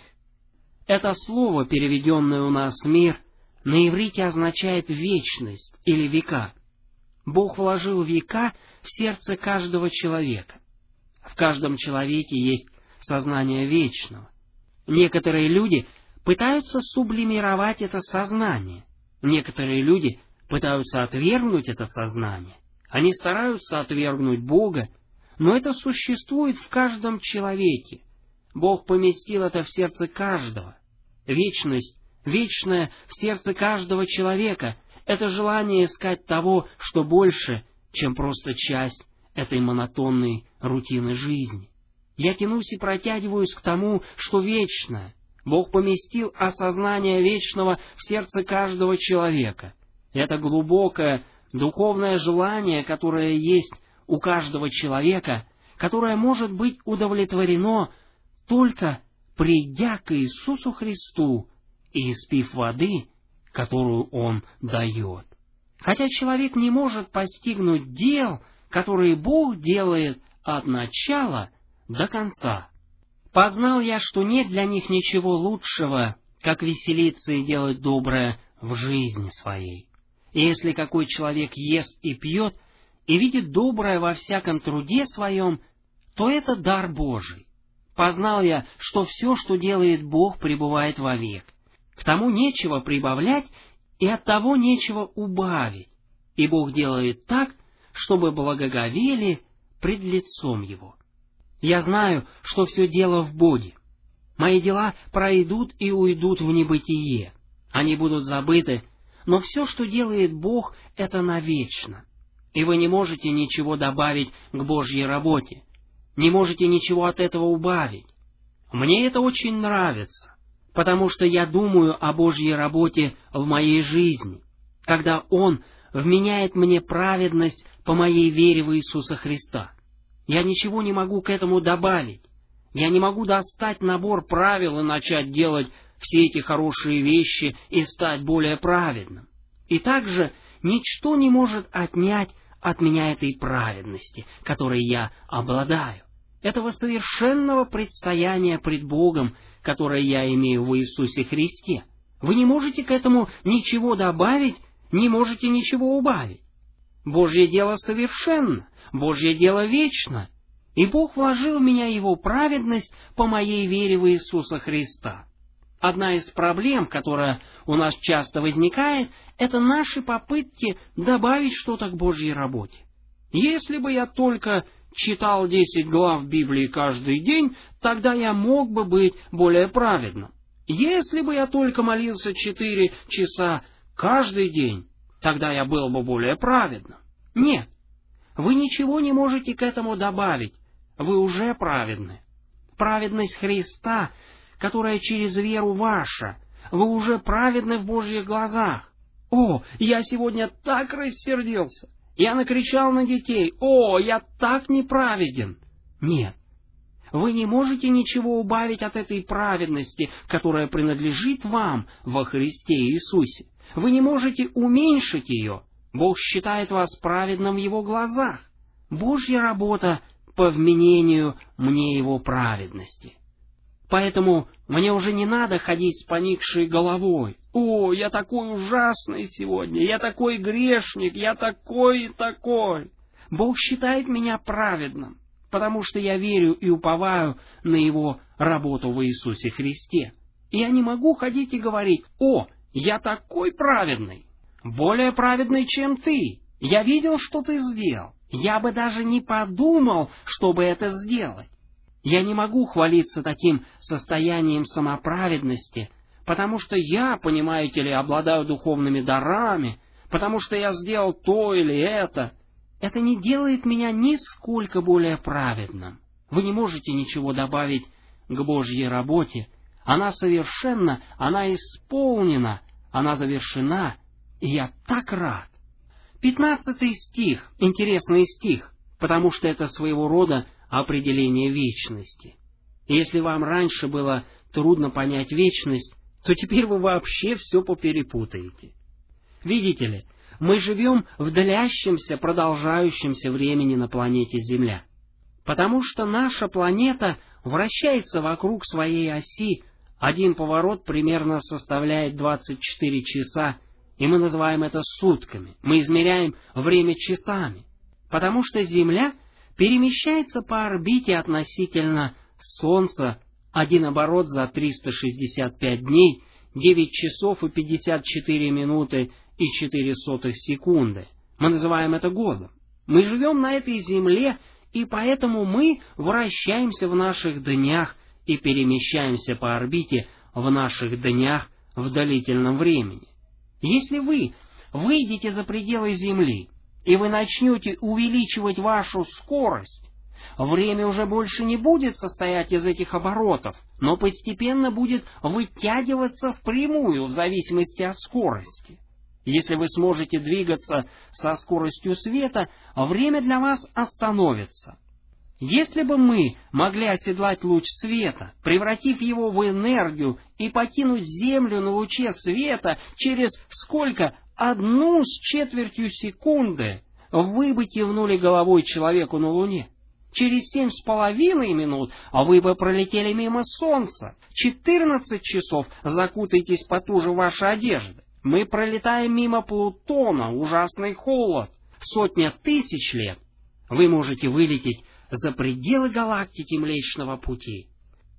Это слово, переведенное у нас «мир», на иврите означает «вечность» или «века». Бог вложил века в сердце каждого человека. В каждом человеке есть сознание вечного. Некоторые люди пытаются сублимировать это сознание. Некоторые люди пытаются отвергнуть это сознание. Они стараются отвергнуть Бога, но это существует в каждом человеке. Бог поместил это в сердце каждого. Вечность, вечное в сердце каждого человека — это желание искать того, что больше, чем просто часть этой монотонной рутины жизни. Я тянусь и протягиваюсь к тому, что вечное. Бог поместил осознание вечного в сердце каждого человека. Это глубокое духовное желание, которое есть у каждого человека, которое может быть удовлетворено только придя к Иисусу Христу и испив воды, которую Он дает. Хотя человек не может постигнуть дел, которые Бог делает от начала до конца. Познал я, что нет для них ничего лучшего, как веселиться и делать доброе в жизни своей. И если какой человек ест и пьет, и видит доброе во всяком труде своем, то это дар Божий. Познал я, что все, что делает Бог, пребывает вовек. К тому нечего прибавлять, и от того нечего убавить. И Бог делает так, чтобы благоговели пред лицом Его. Я знаю, что все дело в Боге. Мои дела пройдут и уйдут в небытие. Они будут забыты, но все, что делает Бог, это навечно. И вы не можете ничего добавить к Божьей работе. Не можете ничего от этого убавить. Мне это очень нравится, потому что я думаю о Божьей работе в моей жизни, когда Он вменяет мне праведность по моей вере в Иисуса Христа. Я ничего не могу к этому добавить. Я не могу достать набор правил и начать делать все эти хорошие вещи и стать более праведным. И также ничто не может отнять от меня этой праведности, которой я обладаю, этого совершенного предстояния пред Богом, которое я имею в Иисусе Христе. Вы не можете к этому ничего добавить, не можете ничего убавить. Божье дело совершенно, Божье дело вечно, и Бог вложил в меня Его праведность по моей вере в Иисуса Христа. Одна из проблем, которая у нас часто возникает, это наши попытки добавить что-то к Божьей работе. Если бы я только читал 10 глав Библии каждый день, тогда я мог бы быть более праведным. Если бы я только молился 4 часа каждый день, тогда я был бы более праведным. Нет, вы ничего не можете к этому добавить, вы уже праведны. Праведность Христа, которая через веру ваша, вы уже праведны в Божьих глазах. О, я сегодня так рассердился, я накричал на детей, о, я так неправеден. Нет, вы не можете ничего убавить от этой праведности, которая принадлежит вам во Христе Иисусе. Вы не можете уменьшить ее. Бог считает вас праведным в Его глазах. Божья работа по вменению мне Его праведности. Поэтому мне уже не надо ходить с поникшей головой. О, я такой ужасный сегодня, я такой грешник, я такой и такой. Бог считает меня праведным, потому что я верю и уповаю на Его работу в Иисусе Христе. И я не могу ходить и говорить, о, я такой праведный, более праведный, чем ты. Я видел, что ты сделал. Я бы даже не подумал, чтобы это сделать. Я не могу хвалиться таким состоянием самоправедности, потому что я, понимаете ли, обладаю духовными дарами, потому что я сделал то или это. Это не делает меня нисколько более праведным. Вы не можете ничего добавить к Божьей работе. Она совершенна, она исполнена, она завершена, и я так рад. 15 стих, интересный стих, потому что это своего рода определение вечности. И если вам раньше было трудно понять вечность, то теперь вы вообще все поперепутаете. Видите ли, мы живем в длящемся, продолжающемся времени на планете Земля, потому что наша планета вращается вокруг своей оси, один поворот примерно составляет 24 часа, и мы называем это сутками, мы измеряем время часами, потому что Земля перемещается по орбите относительно Солнца, один оборот за 365 дней, 9 часов и 54 минуты и 4 секунды. Мы называем это годом. Мы живем на этой Земле, и поэтому мы вращаемся в наших днях и перемещаемся по орбите в наших днях в длительном времени. Если вы выйдете за пределы Земли, и вы начнете увеличивать вашу скорость, время уже больше не будет состоять из этих оборотов, но постепенно будет вытягиваться впрямую в зависимости от скорости. Если вы сможете двигаться со скоростью света, время для вас остановится. Если бы мы могли оседлать луч света, превратив его в энергию и покинуть Землю на луче света через сколько? 1/4 секунды, вы бы кивнули головой человеку на Луне. Через 7,5 минут вы бы пролетели мимо Солнца. 14 часов закутайтесь потуже в ваши одежды. Мы пролетаем мимо Плутона, ужасный холод. 100 тысяч лет. Вы можете вылететь за пределы галактики Млечного Пути.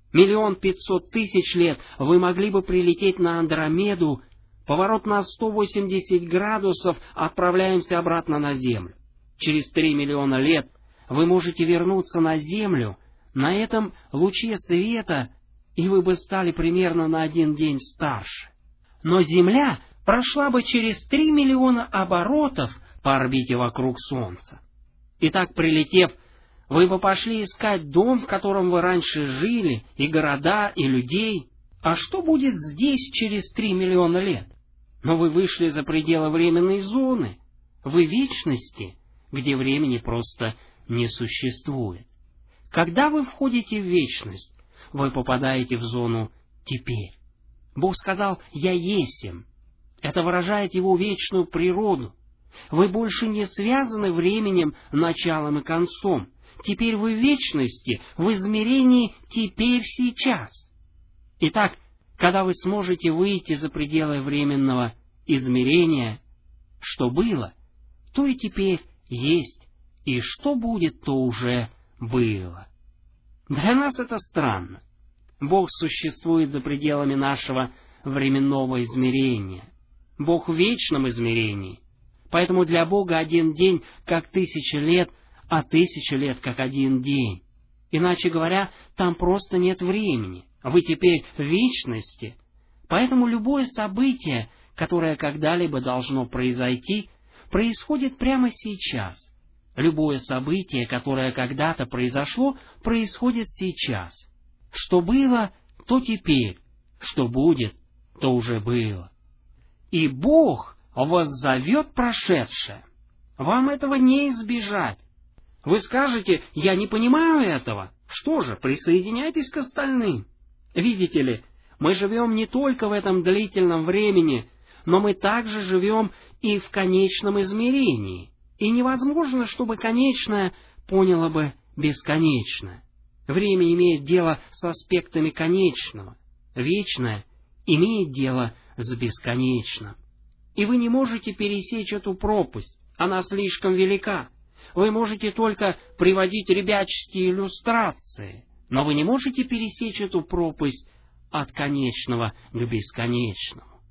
1 500 000 лет вы могли бы прилететь на Андромеду, поворот на 180 градусов, отправляемся обратно на Землю. Через 3 миллиона лет вы можете вернуться на Землю, на этом луче света, и вы бы стали примерно на 1 день старше. Но Земля прошла бы через 3 миллиона оборотов по орбите вокруг Солнца. Итак, прилетев, вы бы пошли искать дом, в котором вы раньше жили, и города, и людей. А что будет здесь через 3 миллиона лет? Но вы вышли за пределы временной зоны. Вы в вечности, где времени просто не существует. Когда вы входите в вечность, вы попадаете в зону «теперь». Бог сказал «Я есмь». Это выражает Его вечную природу. Вы больше не связаны временем, началом и концом. Теперь вы в вечности, в измерении «теперь, сейчас». Итак, когда вы сможете выйти за пределы временного измерения, что было, то и теперь есть, и что будет, то уже было. Для нас это странно. Бог существует за пределами нашего временного измерения. Бог в вечном измерении. Поэтому для Бога 1 день как 1000 лет, а 1000 лет как 1 день. Иначе говоря, там просто нет времени. Вы теперь в вечности. Поэтому любое событие, которое когда-либо должно произойти, происходит прямо сейчас. Любое событие, которое когда-то произошло, происходит сейчас. Что было, то теперь. Что будет, то уже было. И Бог воззовет прошедшее. Вам этого не избежать. Вы скажете, я не понимаю этого. Что же, присоединяйтесь к остальным. Видите ли, мы живем не только в этом длительном времени, но мы также живем и в конечном измерении. И невозможно, чтобы конечное поняло бы бесконечное. Время имеет дело с аспектами конечного. Вечное имеет дело с бесконечным. И вы не можете пересечь эту пропасть. Она слишком велика. Вы можете только приводить ребяческие иллюстрации, но вы не можете пересечь эту пропасть от конечного к бесконечному.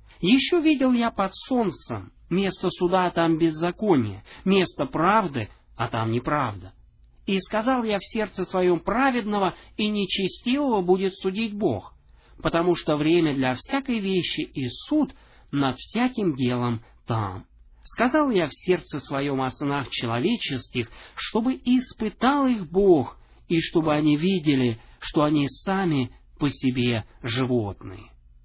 Еще видел я под солнцем место суда, а там беззаконие, место правды, а там неправда. И сказал я в сердце своем: праведного и нечестивого будет судить Бог, потому что время для всякой вещи и суд над всяким делом там. Сказал я в сердце своем о сынах человеческих, чтобы испытал их Бог, и чтобы они видели, что они сами по себе животные.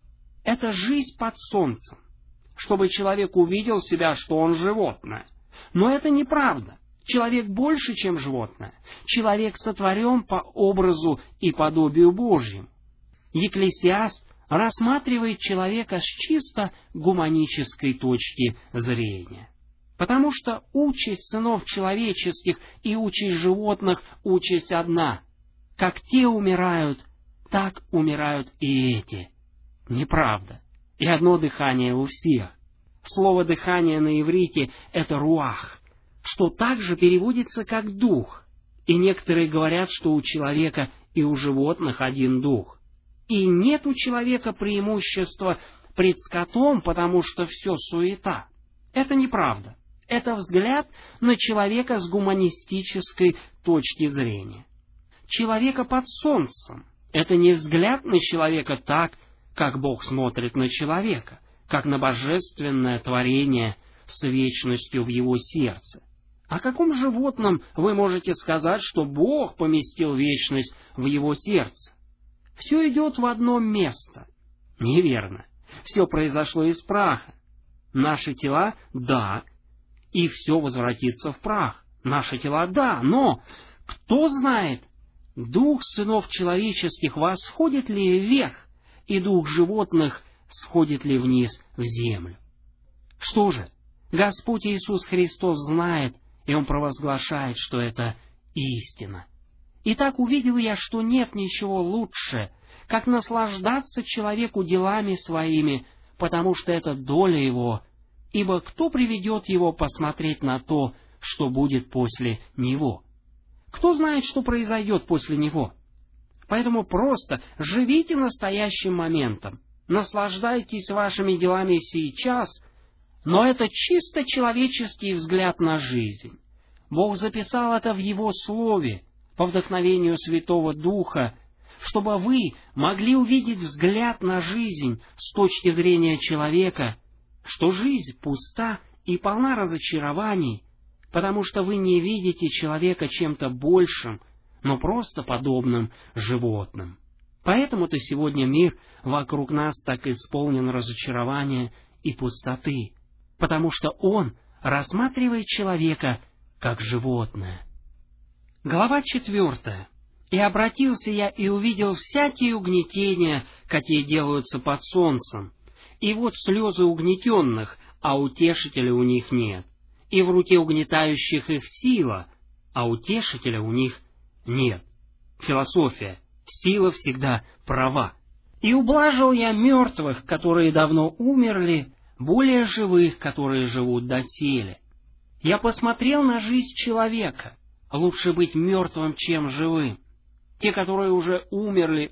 Это жизнь под солнцем, чтобы человек увидел себя, что он животное. Но это неправда. Человек больше, чем животное. Человек сотворен по образу и подобию Божьему. Екклесиаст рассматривает человека с чисто гуманической точки зрения. Потому что участь сынов человеческих и участь животных — участь одна. Как те умирают, так умирают и эти. Неправда. И одно дыхание у всех. Слово «дыхание» на иврите — это «руах», что также переводится как «дух». И некоторые говорят, что у человека и у животных один дух. И нет у человека преимущества пред скотом, потому что все суета. Это неправда. Это взгляд на человека с гуманистической точки зрения. Человека под солнцем — это не взгляд на человека так, как Бог смотрит на человека, как на божественное творение с вечностью в его сердце. О каком животном вы можете сказать, что Бог поместил вечность в его сердце? Все идет в одно место. Неверно. Все произошло из праха. Наши тела — да, и все возвратится в прах. Наши тела — да, но Кто знает, дух сынов человеческих восходит ли вверх, и дух животных сходит ли вниз в землю? Что же, Господь Иисус Христос знает, и Он провозглашает, что это истина. Итак, увидел я, что нет ничего лучше, как наслаждаться человеку делами своими, потому что это доля его, ибо кто приведет его посмотреть на то, что будет после него? Кто знает, что произойдет после него? Поэтому просто живите настоящим моментом, наслаждайтесь вашими делами сейчас, но это чисто человеческий взгляд на жизнь. Бог записал это в Его Слове, по вдохновению Святого Духа, чтобы вы могли увидеть взгляд на жизнь с точки зрения человека, что жизнь пуста и полна разочарований, потому что вы не видите человека чем-то большим, но просто подобным животным. Поэтому-то сегодня мир вокруг нас так исполнен разочарования и пустоты, потому что он рассматривает человека как животное. Глава 4. «И обратился я и увидел всякие угнетения, какие делаются под солнцем. И вот слезы угнетенных, а утешителя у них нет. И в руке угнетающих их сила, а утешителя у них нет». Философия. Сила всегда права. «И ублажил я мертвых, которые давно умерли, более живых, которые живут доселе. Я посмотрел на жизнь человека. Лучше быть мертвым, чем живым. Те, которые уже умерли,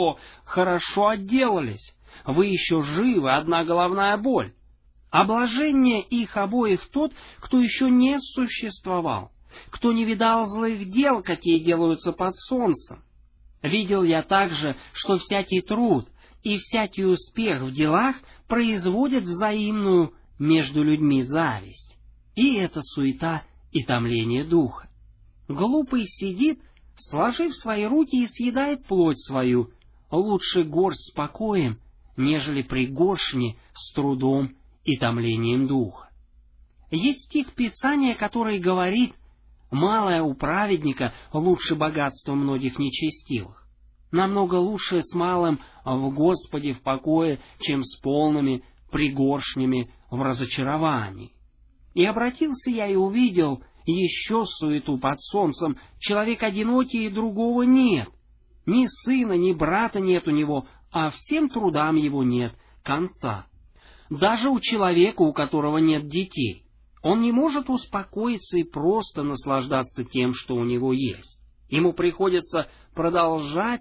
хорошо отделались. Вы еще живы, одна головная боль. А блажение их обоих тот, кто еще не существовал, кто не видал злых дел, какие делаются под солнцем. Видел я также, что всякий труд и всякий успех в делах производят взаимную между людьми зависть. И это суета и томление духа. Глупый сидит, сложив свои руки, и съедает плоть свою. Лучше горсть с покоем, нежели пригоршни с трудом и томлением духа. Есть стих Писания, который говорит: «Малое у праведника лучше богатства многих нечестивых». Намного лучше с малым в Господе в покое, чем с полными пригоршнями в разочаровании. И обратился я и увидел еще суету под солнцем. Человек одинокий, и другого нет. Ни сына, ни брата нет у него, а всем трудам его нет конца. Даже у человека, у которого нет детей, он не может успокоиться и просто наслаждаться тем, что у него есть. Ему приходится продолжать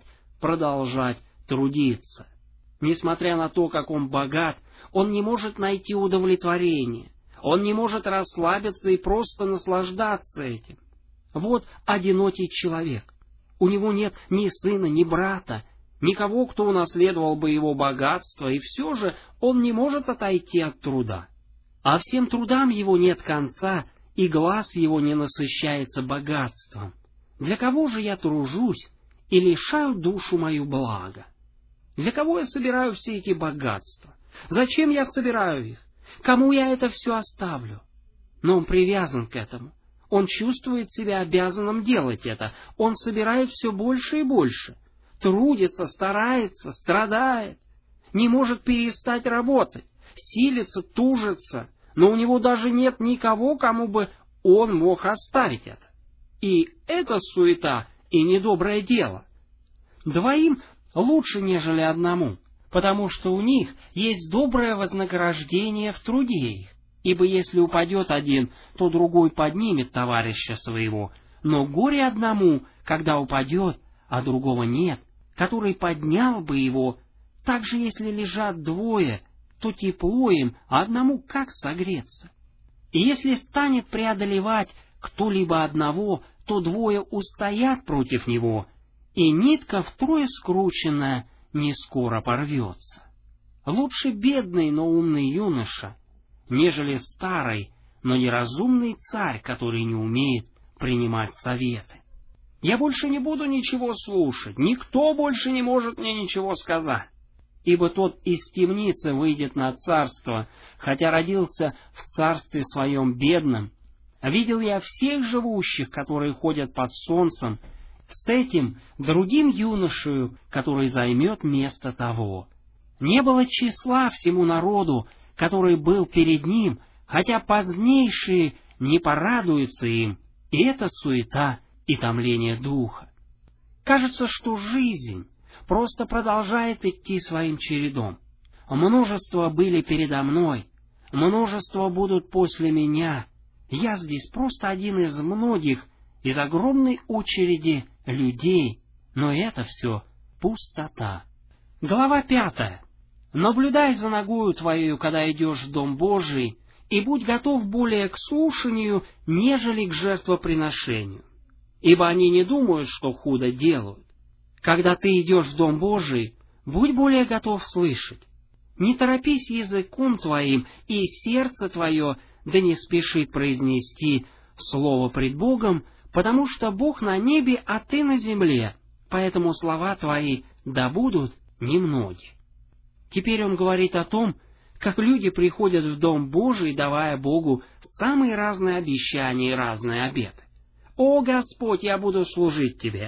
трудиться. Несмотря на то, как он богат, он не может найти удовлетворение. Он не может расслабиться и просто наслаждаться этим. Вот одинокий человек. У него нет ни сына, ни брата, никого, кто унаследовал бы его богатство, и все же он не может отойти от труда. А всем трудам его нет конца, и глаз его не насыщается богатством. Для кого же я тружусь и лишаю душу мою блага? Для кого я собираю все эти богатства? Зачем я собираю их? Кому я это все оставлю? Но он привязан к этому. Он чувствует себя обязанным делать это. Он собирает все больше и больше. Трудится, старается, страдает. Не может перестать работать. Силится, тужится. Но у него даже нет никого, кому бы он мог оставить это. И это суета и недоброе дело. Двоим лучше, нежели одному, потому что у них есть доброе вознаграждение в труде их. Ибо если упадет один, то другой поднимет товарища своего. Но горе одному, когда упадет, а другого нет, который поднял бы его. Также если лежат двое, то тепло им, а одному как согреться? И если станет преодолевать кто-либо одного, то двое устоят против него, и нитка втрое скрученная не скоро порвется. Лучше бедный, но умный юноша, нежели старый, но неразумный царь, который не умеет принимать советы. Я больше не буду ничего слушать, никто больше не может мне ничего сказать. Ибо тот из темницы выйдет на царство, хотя родился в царстве своем бедном. Видел я всех живущих, которые ходят под солнцем, с этим другим юношею, который займет место того. Не было числа всему народу, который был перед ним, хотя позднейшие не порадуются им, и это суета и томление духа. Кажется, что жизнь просто продолжает идти своим чередом. Множество были передо мной, множество будут после меня. Я здесь просто один из многих, из огромной очереди людей, но это все пустота. Глава 5. Наблюдай за ногою твоею, когда идешь в Дом Божий, и будь готов более к слушанию, нежели к жертвоприношению. Ибо они не думают, что худо делают. Когда ты идешь в Дом Божий, будь более готов слышать. Не торопись языком твоим, и сердце твое да не спешит произнести слово пред Богом, потому что Бог на небе, а ты на земле, поэтому слова твои да будут немноги. Теперь он говорит о том, как люди приходят в Дом Божий, давая Богу самые разные обещания и разные обеты. «О, Господь, я буду служить Тебе!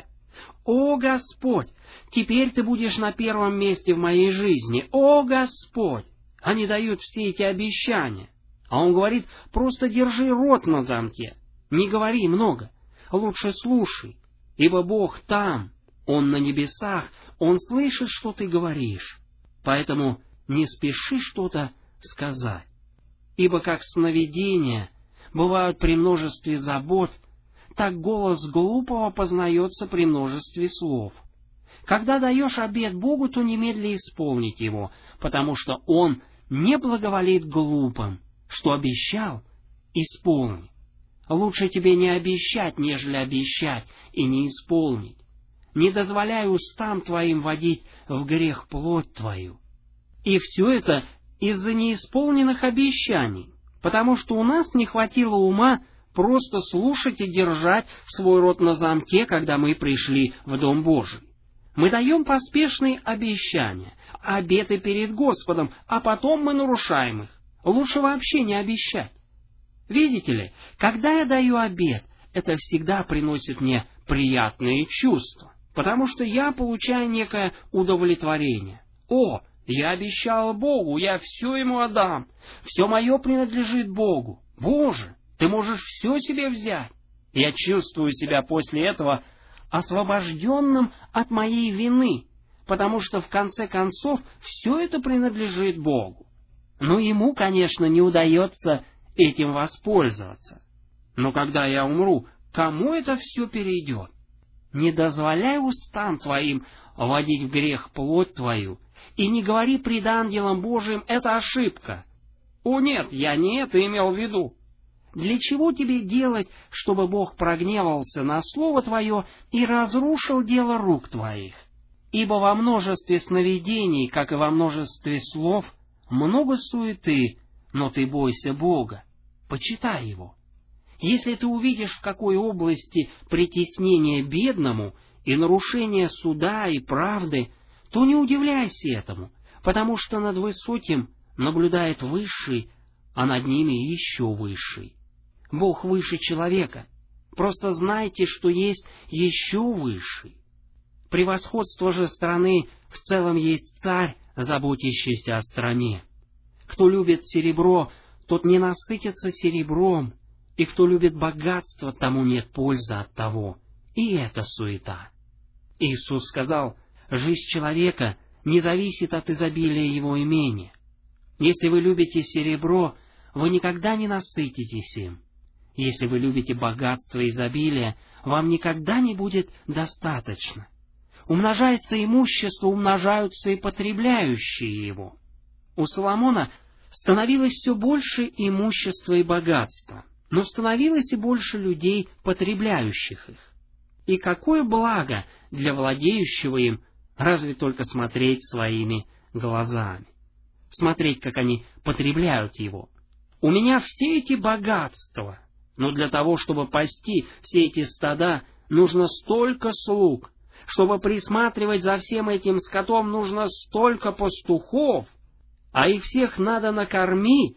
О, Господь, теперь Ты будешь на первом месте в моей жизни! О, Господь!» Они дают все эти обещания. А он говорит, просто держи рот на замке, не говори много, лучше слушай, ибо Бог там, Он на небесах, Он слышит, что ты говоришь. Поэтому не спеши что-то сказать. Ибо как сновидения бывают при множестве забот, так голос глупого познается при множестве слов. Когда даешь обет Богу, то немедля исполнить его, потому что Он не благоволит глупым, что обещал, исполни. Лучше тебе не обещать, нежели обещать и не исполнить. Не дозволяй устам твоим водить в грех плоть твою. И все это из-за неисполненных обещаний, потому что у нас не хватило ума просто слушать и держать свой рот на замке, когда мы пришли в Дом Божий. Мы даем поспешные обещания, обеты перед Господом, а потом мы нарушаем их. Лучше вообще не обещать. Видите ли, когда я даю обет, это всегда приносит мне приятные чувства, потому что я получаю некое удовлетворение. О, я обещал Богу, я все Ему отдам, все мое принадлежит Богу. Боже, Ты можешь все себе взять. Я чувствую себя после этого освобожденным от моей вины, потому что в конце концов все это принадлежит Богу. Но Ему, конечно, не удается этим воспользоваться. Но когда я умру, кому это все перейдет? Не дозволяй устам твоим вводить в грех плоть твою, и не говори пред ангелом Божиим, это ошибка. О нет, я не это имел в виду. Для чего тебе делать, чтобы Бог прогневался на слово твое и разрушил дело рук твоих? Ибо во множестве сновидений, как и во множестве слов, много суеты, но ты бойся Бога, почитай Его. Если ты увидишь, в какой области притеснение бедному и нарушение суда и правды, то не удивляйся этому, потому что над высоким наблюдает Высший, а над ними еще Высший. Бог выше человека. Просто знайте, что есть еще Высший. Превосходство же страны в целом есть царь, заботящийся о стране. Кто любит серебро, тот не насытится серебром, и кто любит богатство, тому нет пользы от того. И это суета. Иисус сказал, жизнь человека не зависит от изобилия его имения. Если вы любите серебро, вы никогда не насытитесь им. Если вы любите богатство и изобилие, вам никогда не будет достаточно. Умножается имущество, умножаются и потребляющие его. У Соломона становилось все больше имущества и богатства, но становилось и больше людей, потребляющих их. И какое благо для владеющего им, разве только смотреть своими глазами. Смотреть, как они потребляют его. У меня все эти богатства, но для того, чтобы пасти все эти стада, нужно столько слуг. Чтобы присматривать за всем этим скотом, нужно столько пастухов, а их всех надо накормить,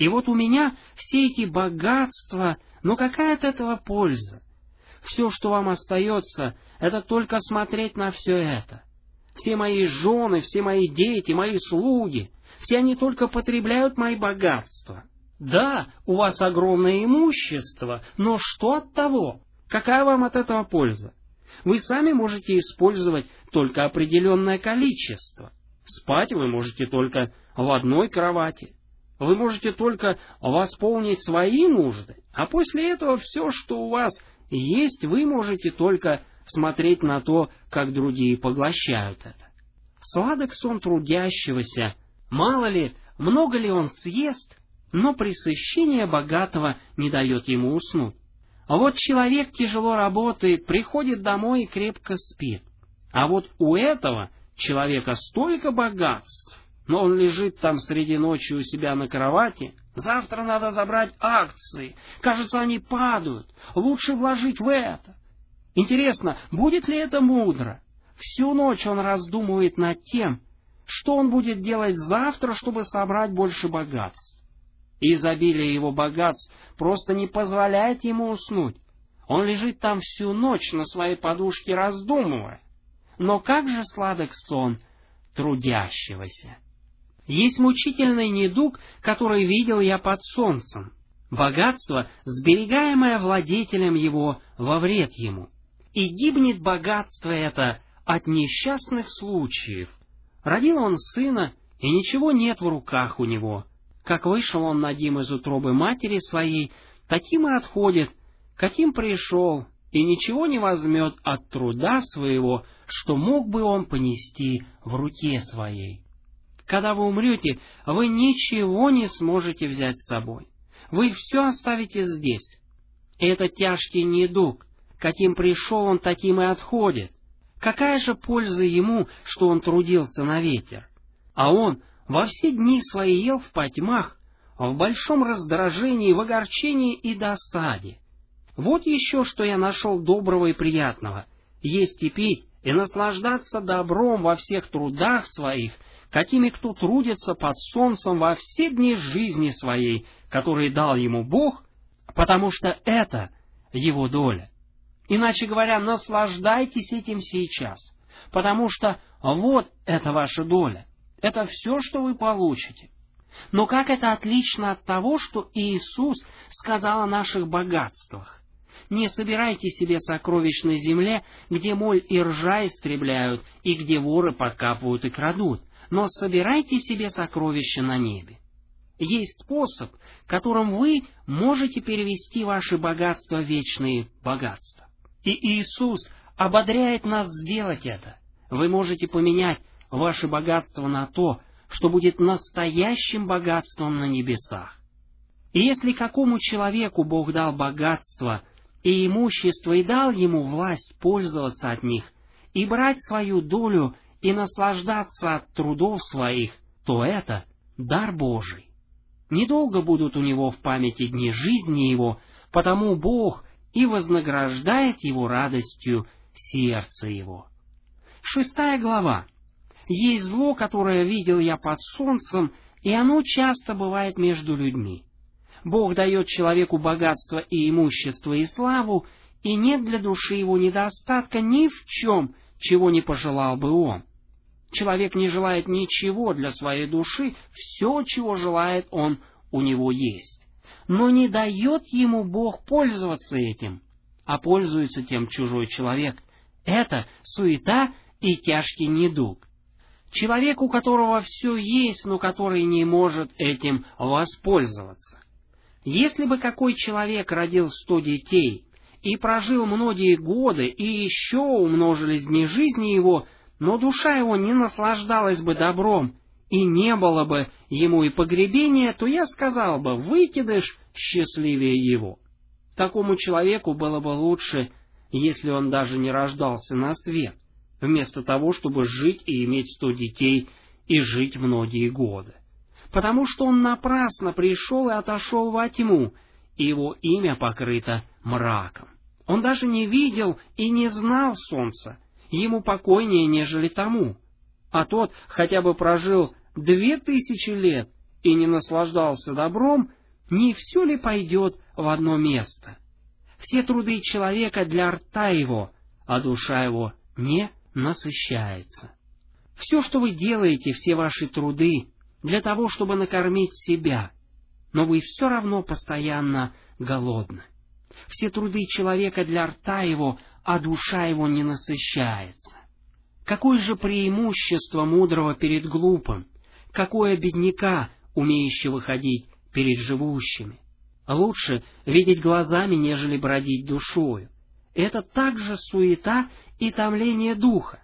И вот у меня все эти богатства, но какая от этого польза? Все, что вам остается, это только смотреть на все это. Все мои жены, все мои дети, мои слуги, все они только потребляют мои богатства. Да, у вас огромное имущество, но что от того? Какая вам от этого польза? Вы сами можете использовать только определенное количество. Спать вы можете только в одной кровати. Вы можете только восполнить свои нужды, а после этого все, что у вас есть, вы можете только смотреть на то, как другие поглощают это. Сладок сон трудящегося, мало ли, много ли он съест, но пресыщение богатого не дает ему уснуть. А вот человек тяжело работает, приходит домой и крепко спит. А вот у этого человека столько богатств, но он лежит там среди ночи у себя на кровати. Завтра надо забрать акции. Кажется, они падают. Лучше вложить в это. Интересно, будет ли это мудро? Всю ночь он раздумывает над тем, что он будет делать завтра, чтобы собрать больше богатств. Изобилие его богатств просто не позволяет ему уснуть. Он лежит там всю ночь на своей подушке, раздумывая. Но как же сладок сон трудящегося! Есть мучительный недуг, который видел я под солнцем. Богатство, сберегаемое владетелем его во вред ему. И гибнет богатство это от несчастных случаев. Родил он сына, и ничего нет в руках у него. Как вышел он Надим из утробы матери своей, таким и отходит, каким пришел, и ничего не возьмет от труда своего, что мог бы он понести в руке своей. Когда вы умрете, вы ничего не сможете взять с собой. Вы все оставите здесь. И это тяжкий недуг. Каким пришел он, таким и отходит. Какая же польза ему, что он трудился на ветер? А он во все дни свои ел в потьмах, в большом раздражении, в огорчении и досаде. Вот еще, что я нашел доброго и приятного: есть и пить, и наслаждаться добром во всех трудах своих, какими кто трудится под солнцем во все дни жизни своей, которые дал ему Бог, потому что это его доля. Иначе говоря, наслаждайтесь этим сейчас, потому что вот это ваша доля, это все, что вы получите. Но как это отлично от того, что Иисус сказал о наших богатствах? Не собирайте себе сокровищ на земле, где моль и ржа истребляют, и где воры подкапывают и крадут, но собирайте себе сокровища на небе. Есть способ, которым вы можете перевести ваши богатства в вечные богатства. И Иисус ободряет нас сделать это. Вы можете поменять ваше богатство на то, что будет настоящим богатством на небесах. И если какому человеку Бог дал богатство и имущество, и дал ему власть пользоваться от них, и брать свою долю, и наслаждаться от трудов своих, то это дар Божий. Недолго будут у него в памяти дни жизни его, потому Бог и вознаграждает его радостью сердце его. 6 глава. Есть зло, которое видел я под солнцем, и оно часто бывает между людьми. Бог дает человеку богатство и имущество и славу, и нет для души его недостатка ни в чем, чего не пожелал бы он. Человек не желает ничего для своей души, все, чего желает он, у него есть. Но не дает ему Бог пользоваться этим, а пользуется тем чужой человек. Это суета и тяжкий недуг. Человек, у которого все есть, но который не может этим воспользоваться. Если бы какой человек родил 100 детей и прожил многие годы, и еще умножились дни жизни его, но душа его не наслаждалась бы добром, и не было бы ему и погребения, то я сказал бы: выкидыш счастливее его. Такому человеку было бы лучше, если он даже не рождался на свет, вместо того, чтобы жить и иметь 100 детей и жить многие годы. Потому что он напрасно пришел и отошел во тьму, и его имя покрыто мраком. Он даже не видел и не знал солнца, ему покойнее, нежели тому. А тот хотя бы прожил 2000 лет и не наслаждался добром, не все ли пойдет в одно место? Все труды человека для рта его, а душа его не насыщается. Все, что вы делаете, все ваши труды, для того, чтобы накормить себя, но вы все равно постоянно голодны. Все труды человека для рта его, а душа его не насыщается. Какое же преимущество мудрого перед глупым? Какое бедняка, умеющего ходить перед живущими? Лучше видеть глазами, нежели бродить душою. Это также суета и томление духа.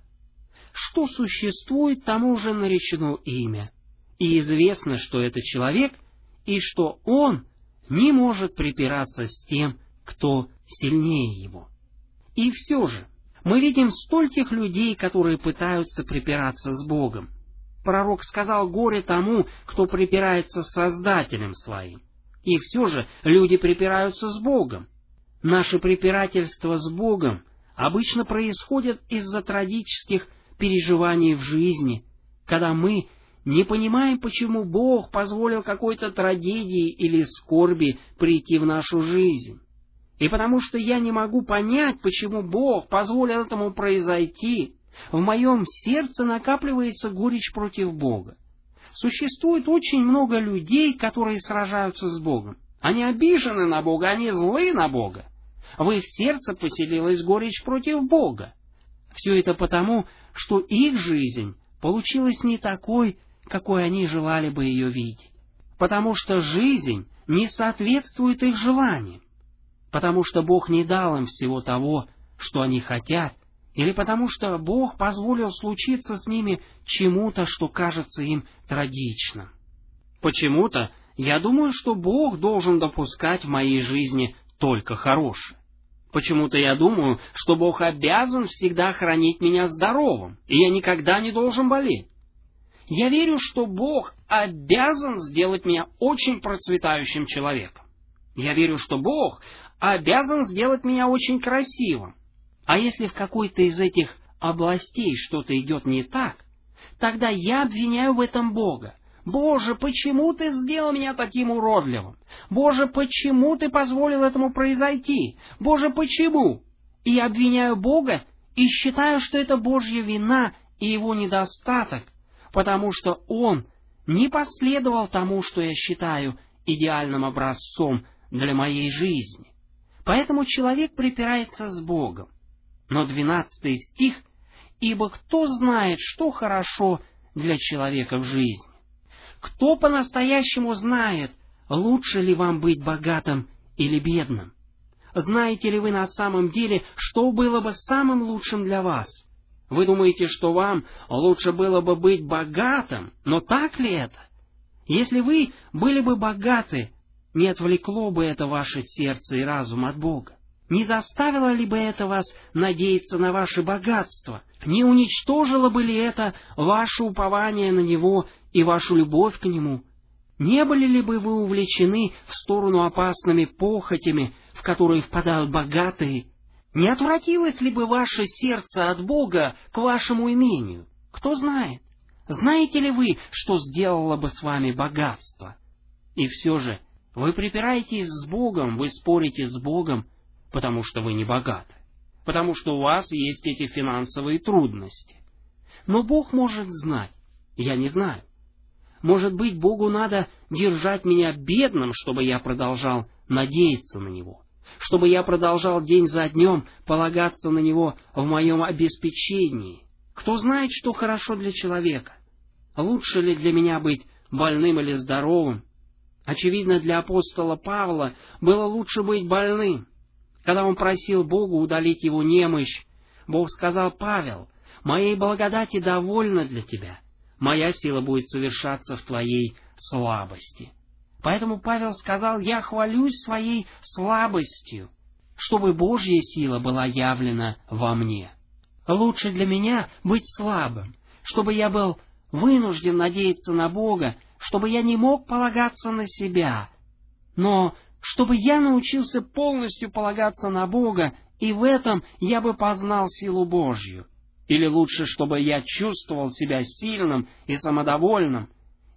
Что существует, тому же наречено имя. И известно, что это человек, и что он не может припираться с тем, кто сильнее его. И все же, мы видим стольких людей, которые пытаются припираться с Богом. Пророк сказал: горе тому, кто припирается с Создателем своим. И все же люди припираются с Богом. Наше препирательство с Богом обычно происходит из-за трагических переживаний в жизни, когда мы не понимаем, почему Бог позволил какой-то трагедии или скорби прийти в нашу жизнь. И потому что я не могу понять, почему Бог позволил этому произойти, в моем сердце накапливается горечь против Бога. Существует очень много людей, которые сражаются с Богом. Они обижены на Бога, они злы на Бога. В их сердце поселилась горечь против Бога. Все это потому, что их жизнь получилась не такой, какой они желали бы ее видеть. Потому что жизнь не соответствует их желаниям. Потому что Бог не дал им всего того, что они хотят, или потому что Бог позволил случиться с ними чему-то, что кажется им трагичным. Почему-то я думаю, что Бог должен допускать в моей жизни только хорошее. Почему-то я думаю, что Бог обязан всегда хранить меня здоровым, и я никогда не должен болеть. Я верю, что Бог обязан сделать меня очень процветающим человеком. Я верю, что Бог обязан сделать меня очень красивым. А если в какой-то из этих областей что-то идет не так, тогда я обвиняю в этом Бога. Боже, почему ты сделал меня таким уродливым? Боже, почему ты позволил этому произойти? Боже, почему? И я обвиняю Бога и считаю, что это Божья вина и его недостаток, потому что Он не последовал тому, что я считаю идеальным образцом для моей жизни. Поэтому человек припирается с Богом. Но 12 стих: «Ибо кто знает, что хорошо для человека в жизни? Кто по-настоящему знает, лучше ли вам быть богатым или бедным? Знаете ли вы на самом деле, что было бы самым лучшим для вас? Вы думаете, что вам лучше было бы быть богатым, но так ли это? Если вы были бы богаты, не отвлекло бы это ваше сердце и разум от Бога? Не заставило ли бы это вас надеяться на ваше богатство? Не уничтожило бы ли это ваше упование на Него и вашу любовь к Нему? Не были ли бы вы увлечены в сторону опасными похотями, в которые впадают богатые? Не отвратилось ли бы ваше сердце от Бога к вашему имению? Кто знает? Знаете ли вы, что сделало бы с вами богатство? И все же вы припираетесь с Богом, вы спорите с Богом, потому что вы не богаты, потому что у вас есть эти финансовые трудности. Но Бог может знать, я не знаю. Может быть, Богу надо держать меня бедным, чтобы я продолжал надеяться на Него, чтобы я продолжал день за днем полагаться на Него в моем обеспечении. Кто знает, что хорошо для человека? Лучше ли для меня быть больным или здоровым? Очевидно, для апостола Павла было лучше быть больным. Когда он просил Бога удалить его немощь, Бог сказал: «Павел, моей благодати довольно для тебя. Моя сила будет совершаться в твоей слабости». Поэтому Павел сказал: «Я хвалюсь своей слабостью, чтобы Божья сила была явлена во мне». Лучше для меня быть слабым, чтобы я был вынужден надеяться на Бога, чтобы я не мог полагаться на себя, но чтобы я научился полностью полагаться на Бога, и в этом я бы познал силу Божью. Или лучше, чтобы я чувствовал себя сильным и самодовольным,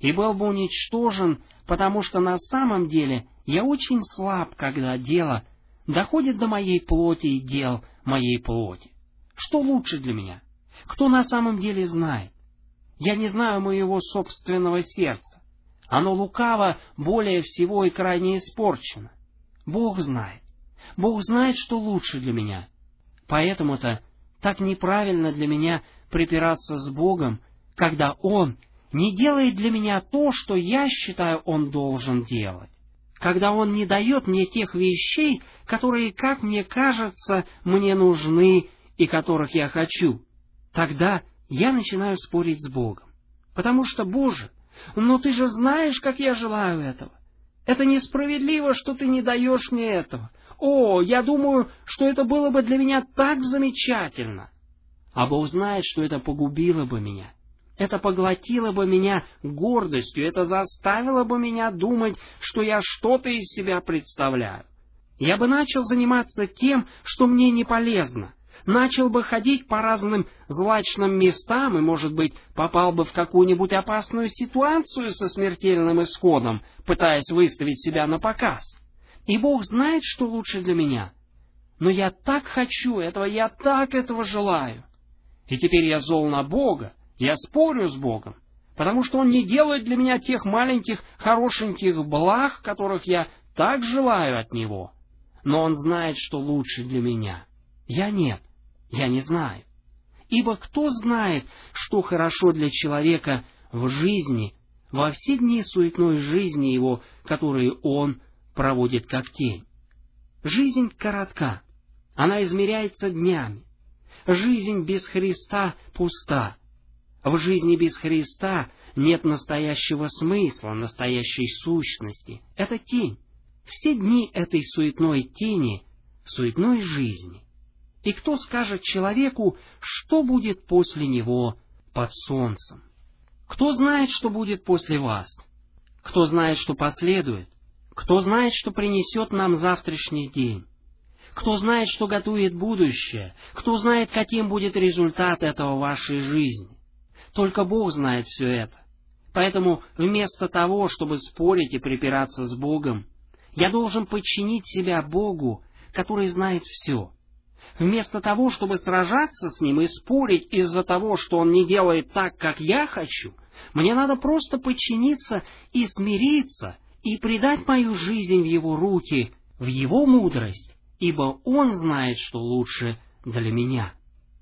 и был бы уничтожен, потому что на самом деле я очень слаб, когда дело доходит до моей плоти и дел моей плоти. Что лучше для меня? Кто на самом деле знает? Я не знаю моего собственного сердца. Оно лукаво более всего и крайне испорчено. Бог знает. Бог знает, что лучше для меня. Поэтому-то так неправильно для меня припираться с Богом, когда Он не делает для меня то, что я считаю, Он должен делать. Когда Он не дает мне тех вещей, которые, как мне кажется, мне нужны и которых я хочу. Тогда я начинаю спорить с Богом. Потому что, Боже, ну Ты же знаешь, как я желаю этого. Это несправедливо, что Ты не даешь мне этого. О, я думаю, что это было бы для меня так замечательно. А Бог знает, что это погубило бы меня. Это поглотило бы меня гордостью, это заставило бы меня думать, что я что-то из себя представляю. Я бы начал заниматься тем, что мне не полезно. Начал бы ходить по разным злачным местам и, может быть, попал бы в какую-нибудь опасную ситуацию со смертельным исходом, пытаясь выставить себя на показ. И Бог знает, что лучше для меня. Но я так хочу этого, я так этого желаю. И теперь я зол на Бога, я спорю с Богом, потому что Он не делает для меня тех маленьких хорошеньких благ, которых я так желаю от Него. Но Он знает, что лучше для меня. Я нет, я не знаю. Ибо кто знает, что хорошо для человека в жизни, во все дни суетной жизни его, которые он проводит как тень? Жизнь коротка, она измеряется днями. Жизнь без Христа пуста. В жизни без Христа нет настоящего смысла, настоящей сущности. Это тень. Все дни этой суетной тени, суетной жизни. И кто скажет человеку, что будет после него под солнцем? Кто знает, что будет после вас? Кто знает, что последует? Кто знает, что принесет нам завтрашний день? Кто знает, что готовит будущее? Кто знает, каким будет результат этого в вашей жизни? Только Бог знает все это. Поэтому вместо того, чтобы спорить и припираться с Богом, я должен подчинить себя Богу, который знает все. Вместо того, чтобы сражаться с Ним и спорить из-за того, что Он не делает так, как я хочу, мне надо просто подчиниться и смириться, и предать мою жизнь в Его руки, в Его мудрость, ибо Он знает, что лучше для меня.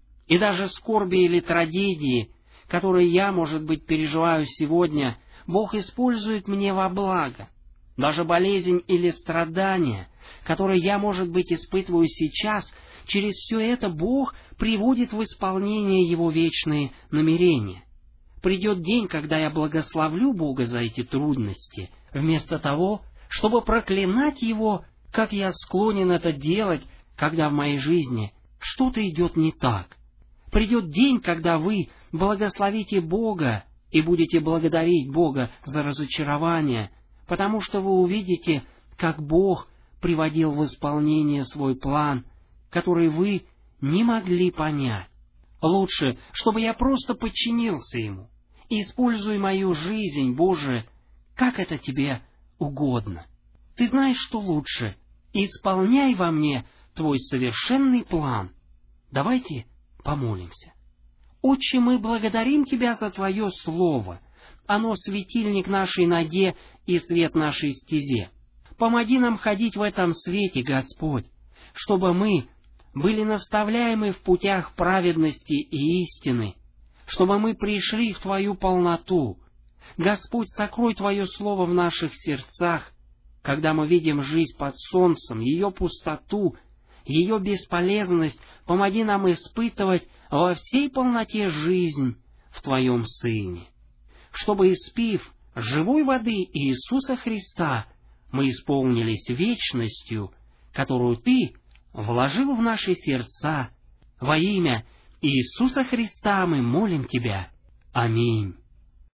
И даже скорби или трагедии, которые я, может быть, переживаю сегодня, Бог использует мне во благо. Даже болезнь или страдания, которые я, может быть, испытываю сейчас, через все это Бог приводит в исполнение Его вечные намерения. Придет день, когда я благословлю Бога за эти трудности, вместо того, чтобы проклинать Его, как я склонен это делать, когда в моей жизни что-то идет не так. Придет день, когда вы благословите Бога и будете благодарить Бога за разочарование, потому что вы увидите, как Бог приводил в исполнение свой план, который вы не могли понять. Лучше, чтобы я просто подчинился Ему. Используй мою жизнь, Боже, как это Тебе угодно. Ты знаешь, что лучше. Исполняй во мне Твой совершенный план. Давайте помолимся. Отче, мы благодарим Тебя за Твое Слово. Оно светильник нашей ноге и свет нашей стезе. Помоги нам ходить в этом свете, Господь, чтобы мы были наставляемы в путях праведности и истины, чтобы мы пришли в Твою полноту. Господь, сокрой Твое Слово в наших сердцах, когда мы видим жизнь под солнцем, ее пустоту, ее бесполезность. Помоги нам испытывать во всей полноте жизнь в Твоем Сыне, чтобы, испив живой воды Иисуса Христа, мы исполнились вечностью, которую Ты вложил в наши сердца. Во имя Иисуса Христа мы молим Тебя. Аминь.